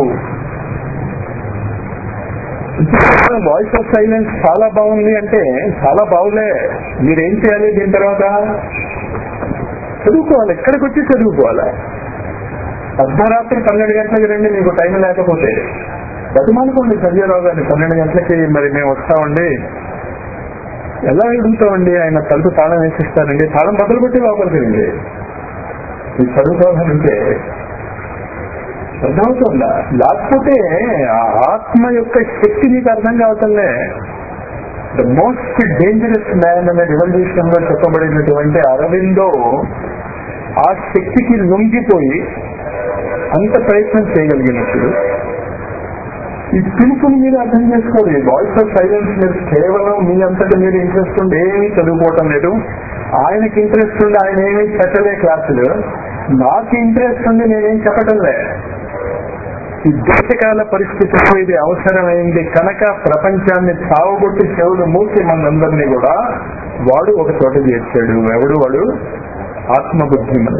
[SPEAKER 1] వాయిస్ ఆఫ్ సైలెన్స్ చాలా బాగుంది అంటే చాలా బాగులే. మీరేం చేయాలి? దీని తర్వాత చదువుకోవాలి. ఎక్కడికి వచ్చి చదువుకోవాలా? అర్ధరాత్రి పన్నెండు గంటలకి రండి, మీకు టైం లేకపోతే బతిమానుకోండి సర్జరావు గారిని. పన్నెండు గంటలకి మరి మేము వస్తామండి, ఎలా అడుగుతామండి? ఆయన తలుపు తాళం వేసిస్తారండి, తాళం బదులు కొట్టి లోపలికి రండి. మీరు చదువుకోవాలంటే అర్థమవుతుందా? లేకపోతే ఆ ఆత్మ యొక్క శక్తి నీకు అర్థం కావటంలే. ద మోస్ట్ డేంజరస్ మ్యాన్ అనే రివల్యూషన్ లో చెప్పబడినటువంటి అరవిందో ఆ శక్తికి లొంగిపోయి అంత ప్రయత్నం చేయగలిగినప్పుడు ఈ పిలుపుని మీరు అర్థం చేసుకోవాలి. వాయిస్ ఆఫ్ సైలెన్స్ మీరు కేవలం మీ అంతటా మీరు ఇంట్రెస్ట్ ఉండి ఏమీ చదువుకోవటం లేదు. ఆయనకి ఇంట్రెస్ట్ ఉండి ఆయన ఏమీ పెట్టలే క్లాసులు, నాకు ఇంట్రెస్ట్ ఉండి నేనేం చెప్పటం లే. ఈ దేశకాల పరిస్థితుల్లో ఇది అవసరమైంది కనుక ప్రపంచాన్ని సావగొట్టి చెవులు మూసి మనందరినీ కూడా వాడు ఒక చోట చేర్చాడు. ఎవడు వాడు? ఆత్మబుద్ధి. మన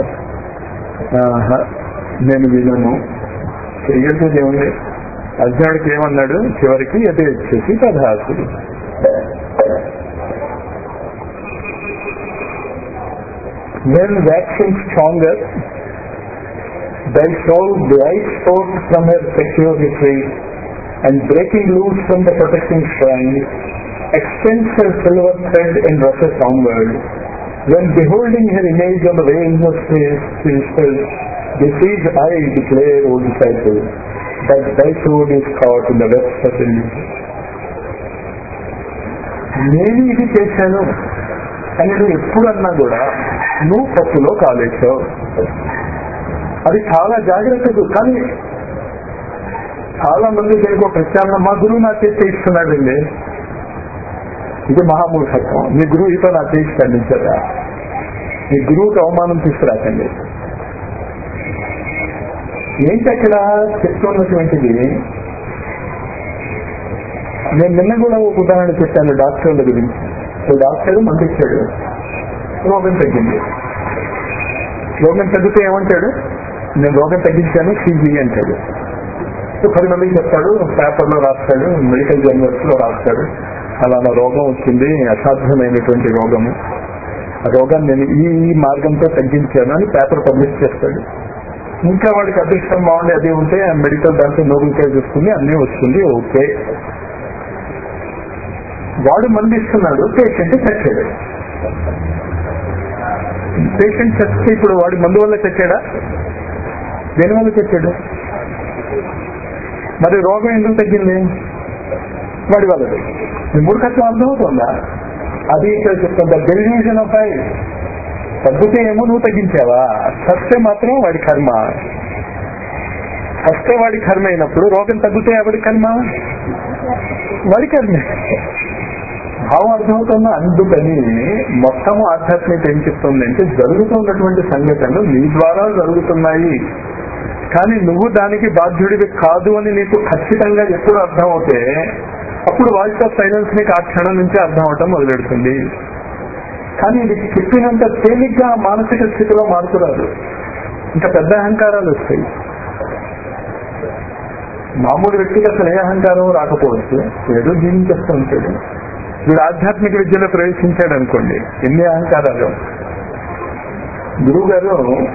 [SPEAKER 1] నేను వినను చెయ్యట్లేదు ఏముంది? అర్జునుడికి ఏమన్నాడు చివరికి? ఎటు వచ్చేసి తథాస్తు. When waxing stronger, thy soul glides forth from her secure retreat, and breaking loose from the protecting shrine, extends her silver thread in rushes onward. When beholding her image on the veils of space, she whispers, "This is I declare, O disciple, that thy soul is caught in the webs of illusion." నేను ఇది చేశాను అని నువ్వు ఎప్పుడన్నా కూడా నువ్వు పప్పులో కాలేశావు. అది చాలా జాగ్రత్తగా. కానీ చాలా మంది దీనికి ప్రత్యామ్నాయం, మా గురువు నా చేసి ఇస్తున్నాడండి, ఇది మహామూర్ఖత్వం. మీ గురువు ఇతో నా చేసి ఖండించదా? మీ గురువుకి అవమానం తీసుకురాకండి. ఏంటి అక్కడ చెప్తున్నటువంటిది? నేను నిన్న కూడా ఒక ఉదాహరణ చెప్పాను డాక్టర్ల గురించి. డాక్టర్ మందు ఇచ్చాడు, రోగం తగ్గింది. రోగం తగ్గితే ఏమంటాడు? నేను రోగం తగ్గించాను సీజీ అంటాడు. పది మందికి చెప్తాడు, పేపర్లో రాస్తాడు, మెడికల్ జర్నల్స్ లో రాస్తాడు, అలా నా రోగం వచ్చింది, అసాధ్యమైనటువంటి రోగము, ఆ రోగాన్ని నేను ఈ మార్గంతో తగ్గించాను అని పేపర్ పబ్లిష్ చేస్తాడు. ఇంకా వాడికి అదృష్టం బాగుండి అది ఉంటే మెడికల్ దాంట్లో నోబెల్ ప్రైజ్ వస్తుంది, అన్నీ వస్తుంది, ఓకే. వాడు మందు ఇస్తున్నాడు, పేషెంట్ చచ్చాడు. పేషెంట్ చస్తే ఇప్పుడు వాడి మందు వల్ల చచ్చాడా? దేని వల్ల చచ్చాడు? మరి రోగం ఎందుకు తగ్గింది? వాడి వల్లది. మూర్ఖత్వం అర్థమవుతుందా? అది ఇక్కడ చెప్తుందా? Delusion of I. తగ్గితే ఏమో నువ్వు తగ్గించావా, చస్తే మాత్రం వాడి కర్మ. చస్తే వాడి కర్మ అయినప్పుడు రోగం తగ్గితే ఎవడి కర్మ? వాడి కర్మే. భావం అర్థమవుతుందా? అందుకని మొత్తము ఆధ్యాత్మిక ఏం చెప్తుంది అంటే, జరుగుతున్నటువంటి సంఘటనలు నీ ద్వారా జరుగుతున్నాయి, కానీ నువ్వు దానికి బాధ్యుడివి కాదు అని నీకు ఖచ్చితంగా ఎప్పుడు అర్థం అవుతే అప్పుడు వాయిస్ ఆఫ్ సైలెన్స్ నీకు ఆ క్షణం నుంచి అర్థం అవటం మొదలెడుతుంది. కానీ ఇది చెప్పినంత తేలిగ్గా మానసిక స్థితిలో మార్పురాదు, ఇంకా పెద్ద అహంకారాలు వస్తాయి. మామూలు వ్యక్తికి అసలు ఏ అహంకారం రాకపోవచ్చు, ఏదో జీవించేస్తూ ఉంటాడు. వీడు ఆధ్యాత్మిక విద్యలో ప్రవేశించాడు అనుకోండి, ఎన్ని అహంకారాలు. గురువు గారు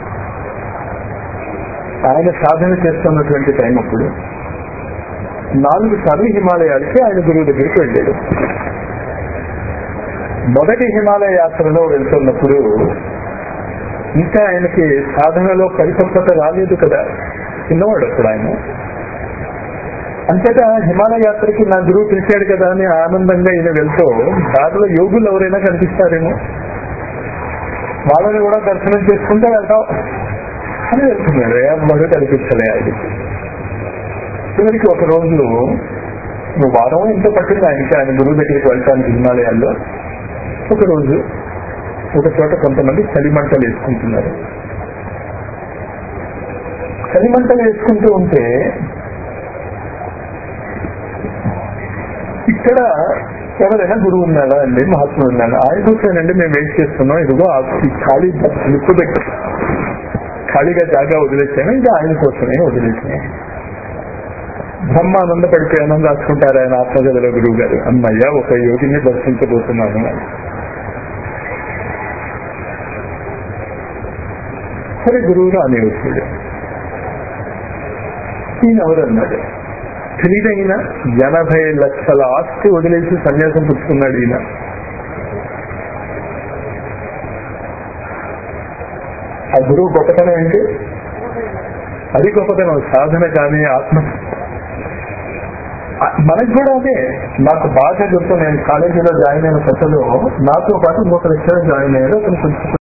[SPEAKER 1] ఆయన సాధన చేస్తున్నటువంటి టైం అప్పుడు నాలుగు సార్లు హిమాలయాలకి ఆయన గురువు దగ్గరికి వెళ్ళాడు. మొదటి హిమాలయ యాత్రలో వెళ్తున్నప్పుడు ఇంకా ఆయనకి సాధనలో పరిపక్వత రాలేదు కదా, చిన్నవాడు అప్పుడు ఆయన. అంతేగా హిమాలయ యాత్రకి నా గురువు పిలిచాడు కదా అని ఆనందంగా ఈయన వెళ్తూ దారిలో యోగులు ఎవరైనా కనిపిస్తారేమో, వాళ్ళని కూడా దర్శనం చేసుకుంటే వెళ్తాం అని వెళ్తున్నాడు. ఎవరు కనిపించలే ఆయనకి. చివరికి ఒక రోజు వారం ఎంతో పట్టింది ఆయనకి ఆయన గురువు దగ్గరికి వెళ్తానికి హిమాలయాల్లో. ఒక రోజు ఒక చోట కొంతమంది చలిమంటలు వేసుకుంటున్నారు. చలిమంటలు వేసుకుంటూ ఉంటే ఇక్కడ ఎవరైనా గురువు ఉన్నాడా అండి, మహాత్ముడు ఉన్నాడా? ఆయన చూసానండి, మేము వెయిట్ చేస్తున్నాం, ఇదిగో ఈ ఖాళీ నిప్పు దగ్గర ఖాళీగా జాగా వదిలేసాను, ఇది ఆయన కోసమే వదిలేసాను. బ్రహ్మానంద పడిపోయానని రాసుకుంటారు ఆయన ఆత్మగదల గురువు గారు. అమ్మయ్య, ఒక యోగిని దర్శించబోతున్నాను. సరే, గురువు రాని వచ్చాడు. ఈయన ఎవరన్నాడు? ఖరీదైన ఎనభై లక్షల ఆస్తి వదిలేసి సన్యాసం పుచ్చుకున్నాడు ఈయన. ఆ గురువు గొప్పతనం ఏంటి? అది గొప్పతనం. సాధన కానీ ఆత్మ మనకు కూడా అదే. నాకు బాగా గుర్తు, నేను కాలేజీలో జాయిన్ అయిన కొత్తలో నాతో పాటు ఇంకొక లెక్చరర్ జాయిన్ అయ్యాడు. అతను కొంచెం